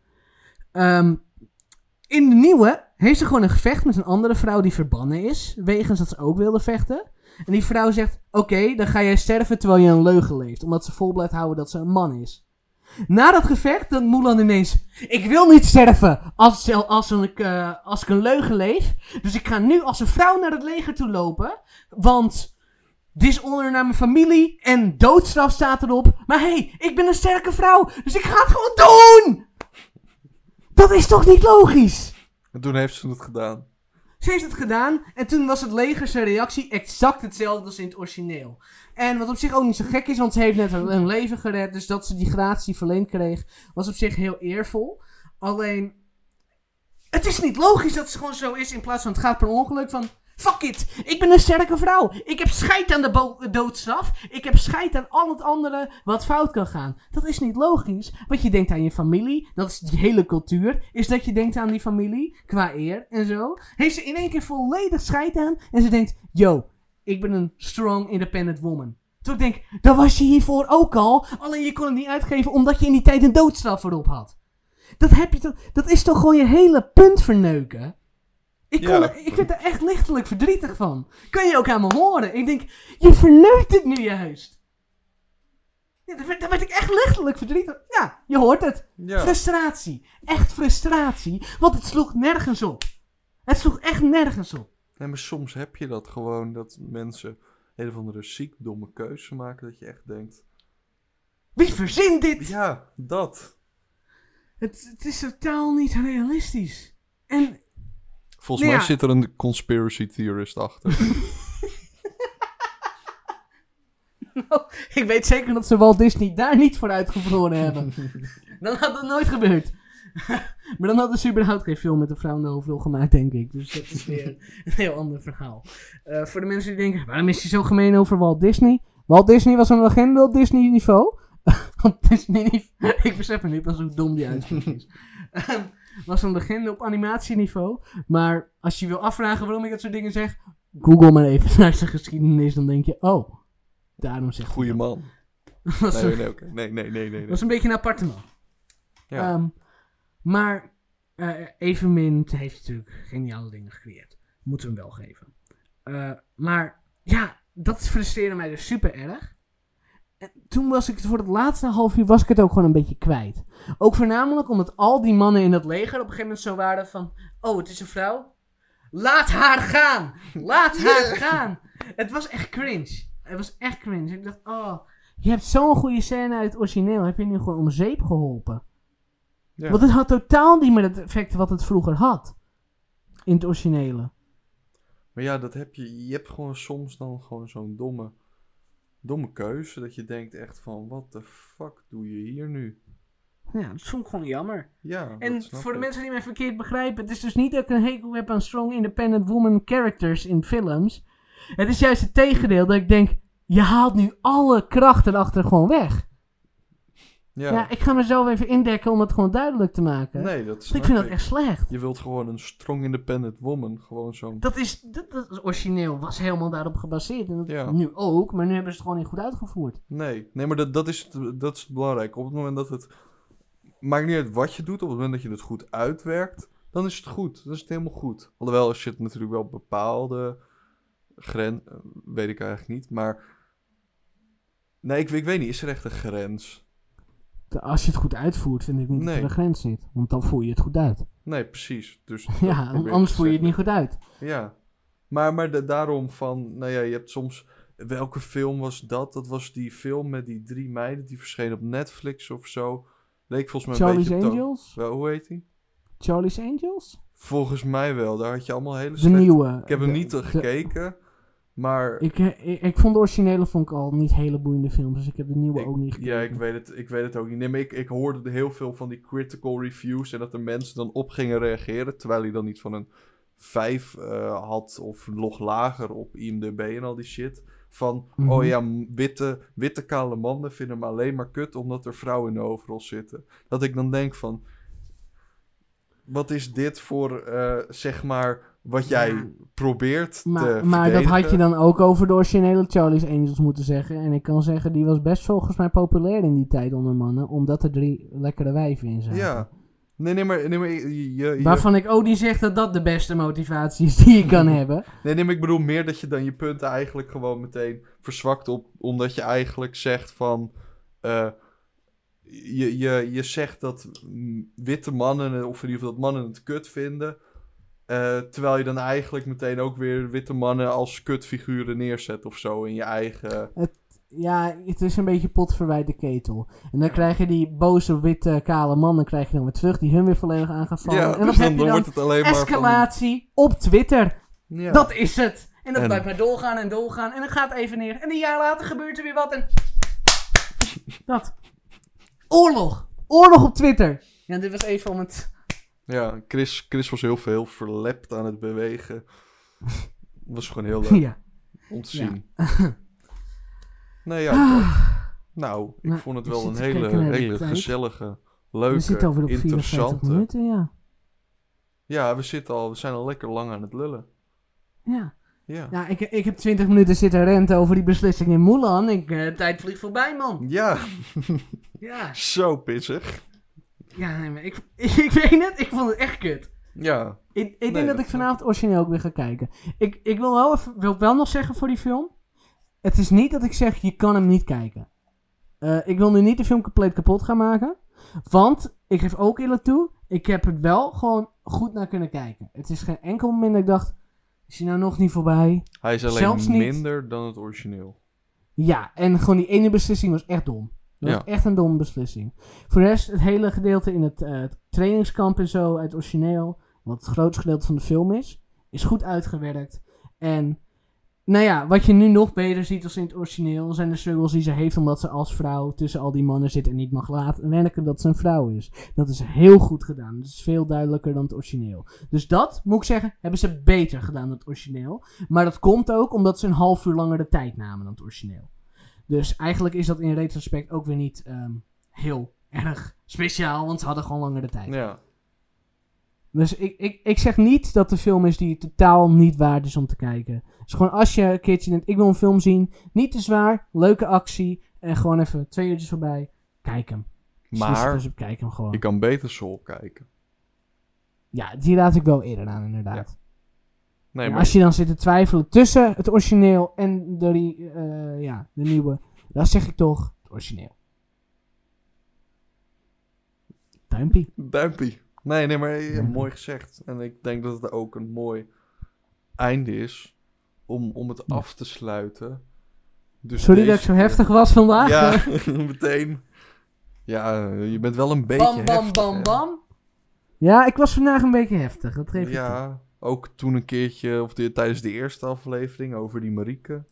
In de nieuwe heeft ze gewoon een gevecht met een andere vrouw die verbannen is. Wegens dat ze ook wilde vechten. En die vrouw zegt, oké, dan ga jij sterven terwijl je een leugen leeft. Omdat ze vol blijft houden dat ze een man is. Na dat gevecht, dan Mulan ineens, ik wil niet sterven als ik een leugen leef. Dus ik ga nu als een vrouw naar het leger toe lopen. Want dishonor naar mijn familie en doodstraf staat erop. Maar hey, ik ben een sterke vrouw, dus ik ga het gewoon doen! Dat is toch niet logisch? En toen heeft ze het gedaan. Ze heeft het gedaan en toen was het leger zijn reactie exact hetzelfde als in het origineel. En wat op zich ook niet zo gek is, want ze heeft net een leven gered. Dus dat ze die gratie verleend kreeg, was op zich heel eervol. Alleen, het is niet logisch dat het gewoon zo is in plaats van het gaat per ongeluk van... Fuck it! Ik ben een sterke vrouw. Ik heb scheid aan de doodstraf. Ik heb scheid aan al het andere wat fout kan gaan. Dat is niet logisch. Want je denkt aan je familie. Dat is die hele cultuur. Is dat je denkt aan die familie. Qua eer en zo. Heeft ze in één keer volledig scheid aan. En ze denkt, yo, ik ben een strong independent woman. Toen ik denk, dat was je hiervoor ook al. Alleen je kon het niet uitgeven omdat je in die tijd een doodstraf erop had. Dat is toch gewoon je hele punt verneuken? Ik werd er echt lichtelijk verdrietig van. Kan je ook aan me horen? Ik denk, je verneukt het nu juist. Ja, daar werd ik echt lichtelijk verdrietig. Ja, je hoort het. Ja. Frustratie. Echt frustratie. Want het sloeg nergens op. Het sloeg echt nergens op. Nee, maar soms heb je dat gewoon, dat mensen een of andere ziek domme keuze maken, dat je echt denkt... Wie verzint dit? Ja, dat. Het is totaal niet realistisch. En... Volgens mij zit er een conspiracy theorist achter. Nou, ik weet zeker dat ze Walt Disney daar niet voor uitgevroren hebben. Dan had dat nooit gebeurd. Maar dan hadden ze überhaupt geen film met een vrouw in de hoofdrol gemaakt, denk ik. Dus dat is weer een heel ander verhaal. Voor de mensen die denken, waarom is hij zo gemeen over Walt Disney? Walt Disney was een legende op Disney niveau. Op Disney niveau. Ik besef me nu pas hoe dom die uitspraak is. Was een legende op animatieniveau. Maar als je wil afvragen waarom ik dat soort dingen zeg, google maar even naar zijn geschiedenis. Dan denk je, oh, daarom zeg ik Goeie man. Nee. Dat was een beetje een aparte man. Ja. Maar evenmin heeft hij natuurlijk geniale dingen gecreëerd. Moeten we hem wel geven. Maar ja, dat frustreerde mij dus super erg. En toen was ik voor het laatste half uur was ik het ook gewoon een beetje kwijt. Ook voornamelijk omdat al die mannen in het leger op een gegeven moment zo waren van... Oh, het is een vrouw? Laat haar gaan! Laat haar gaan! Het was echt cringe. Het was echt cringe. Ik dacht, oh, je hebt zo'n goede scène uit het origineel. Heb je nu gewoon om zeep geholpen? Ja. Want het had totaal niet meer het effect wat het vroeger had. In het originele. Maar ja, dat heb je. Je hebt gewoon soms dan gewoon zo'n domme keuze. Dat je denkt echt van, what the fuck doe je hier nu? Ja, dat vond ik gewoon jammer. Ja, en voor de mensen die mij verkeerd begrijpen. Het is dus niet dat ik een hekel heb aan strong independent woman characters in films. Het is juist het tegendeel dat ik denk, je haalt nu alle kracht erachter gewoon weg. Ja, ik ga mezelf even indekken om het gewoon duidelijk te maken. Nee, dat ik vind dat echt slecht. Je wilt gewoon een strong independent woman. Gewoon zo'n... Dat origineel was helemaal daarop gebaseerd. En dat nu ook, maar nu hebben ze het gewoon niet goed uitgevoerd. Nee maar dat is het belangrijke. Op het moment dat het... Maakt niet uit wat je doet. Op het moment dat je het goed uitwerkt, dan is het goed. Dan is het helemaal goed. Alhoewel, als je het natuurlijk wel bepaalde grens... weet ik eigenlijk niet, maar... Nee, ik weet niet. Is er echt een grens? Als je het goed uitvoert, vind ik niet dat er een grens zit. Want dan voer je het goed uit. Nee, precies. Dus ja, anders voer je het niet goed uit. Ja. Maar daarom van... Nou ja, je hebt soms... Welke film was dat? Dat was die film met die 3 meiden. Die verscheen op Netflix of zo. Leek volgens mij Charlie's een beetje... Angels? Wel, hoe heet die? Charlie's Angels? Volgens mij wel. Daar had je allemaal hele slechte... De nieuwe. Ik heb hem niet gekeken. Maar... Ik vond de originele al niet hele boeiende films. Dus ik heb de nieuwe ook niet gekeken. Ja, ik weet het ook niet. Nee, maar ik hoorde heel veel van die critical reviews. En dat er mensen dan op gingen reageren. Terwijl hij dan iets van een 5 had. Of nog lager op IMDb en al die shit. Van, oh ja, witte kale mannen vinden hem alleen maar kut. Omdat er vrouwen in de hoofdrol zitten. Dat ik dan denk van... Wat is dit voor, zeg maar... Wat jij probeert te verdedigen. Maar dat had je dan ook over de originele Charlie's Angels moeten zeggen. En ik kan zeggen, die was best volgens mij populair in die tijd onder mannen. Omdat er 3 lekkere wijven in zaten. Ja. Nee, maar waarvan ik ook niet zeg dat dat de beste motivatie is die je kan hebben. Nee, maar ik bedoel meer dat je dan je punten eigenlijk gewoon meteen verzwakt op. Omdat je eigenlijk zegt van... Je zegt dat witte mannen, of in ieder geval dat mannen het kut vinden... terwijl je dan eigenlijk meteen ook weer witte mannen als kutfiguren neerzet of zo in je eigen... Het is een beetje potverwijde ketel. En dan krijg je die boze witte kale mannen krijg je dan weer terug, die hun weer volledig aan gaan vallen. Ja, en dus dan wordt het alleen maar escalatie op Twitter. Ja. Dat is het. En dat blijft maar doorgaan en doorgaan. En dan gaat het even neer. En een jaar later gebeurt er weer wat en... dat. Oorlog. Oorlog op Twitter. Ja, dit was even om het... Ja, Chris was heel veel verlept aan het bewegen. Was gewoon heel leuk Ja. om te Ja. zien. Nee, ja. Nou, ik Nou, vond het ik wel zit een te kijken naar de hele tijd. gezellige, We leuke, zitten alweer op 54 interessante. minuten, ja. Ja, we zijn al lekker lang aan het lullen. Ja. Ja. Ja, ik heb 20 minuten zitten renten over die beslissing in Mulan. Tijd vliegt voorbij, man. Ja, Ja. zo pissig. Ja, nee, maar ik weet het. Ik vond het echt kut. Ja, Ik denk dat dat ik snap vanavond origineel ook weer ga kijken. Ik wil wel nog zeggen voor die film. Het is niet dat ik zeg, je kan hem niet kijken. Ik wil nu niet de film compleet kapot gaan maken. Want, ik geef ook eerlijk toe, ik heb het wel gewoon goed naar kunnen kijken. Het is geen enkel moment dat ik dacht, is hij nou nog niet voorbij? hij is alleen Zelfs niet. minder dan het origineel. Ja, en gewoon die ene beslissing was echt dom. Dat Ja. was echt een domme beslissing. Voor de rest, het hele gedeelte in het trainingskamp en zo, uit het origineel, wat het grootste gedeelte van de film is goed uitgewerkt. En, nou ja, wat je nu nog beter ziet als in het origineel, zijn de struggles die ze heeft omdat ze als vrouw tussen al die mannen zit en niet mag laten merken dat ze een vrouw is. Dat is heel goed gedaan. Dat is veel duidelijker dan het origineel. Dus dat, moet ik zeggen, hebben ze beter gedaan dan het origineel. Maar dat komt ook omdat ze een half uur langer de tijd namen dan het origineel. Dus eigenlijk is dat in retrospect ook weer niet heel erg speciaal, want ze hadden gewoon langer de tijd. Ja, Dus ik zeg niet dat de film is die totaal niet waard is om te kijken. Dus gewoon als je een keertje denkt, ik wil een film zien, niet te zwaar, leuke actie, en gewoon even 2 uurtjes voorbij, kijk hem. maar Dus kijk hem gewoon. je kan beter Soul kijken. Ja, die raad ik wel eerder aan, inderdaad. Nee, En maar als je dan zit te twijfelen tussen het origineel en de nieuwe, dan zeg ik toch het origineel. Duimpie. duimpie. Nee, maar Duimpie. mooi gezegd. En ik denk dat het ook een mooi einde is om het Ja. af te sluiten. Dus Sorry dat ik zo heftig was vandaag. Ja, meteen. Ja, je bent wel een beetje Bam, bam, heftig, bam, hè? bam. Ja, ik was vandaag een beetje heftig. Dat geef ik toe. Ja, ook toen een keertje, tijdens de eerste aflevering over die Marieke.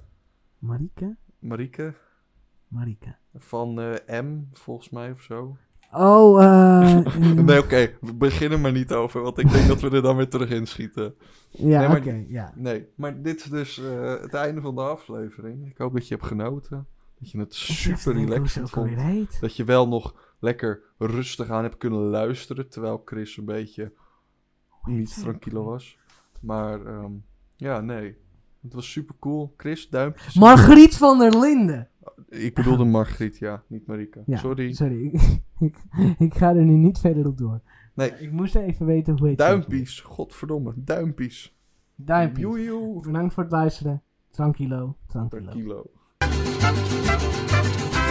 Marieke Marieke. van M, volgens mij of zo. Oh, Nee, oké, we beginnen maar niet over, want ik denk dat we er dan weer terug inschieten. ja, nee, maar- oké, ja. Nee, maar dit is dus het einde van de aflevering. Ik hoop dat je hebt genoten. Dat je het super relaxed vond. heet. Dat je wel nog lekker rustig aan hebt kunnen luisteren. Terwijl Chris een beetje niet tranquilo was. Maar ja, nee. Het was super cool. Chris, duimpjes. Margriet van der Linden. Ik bedoelde Margriet, ja, niet Marika. Ja, Sorry. ik ga er nu niet verder op door. Nee. Ik moest even weten hoe heet ze ook weer. Duimpies, godverdomme, duimpies. Duimpjes. Joejoe. Bedankt voor het luisteren. Tranquilo, tranquilo. Per kilo.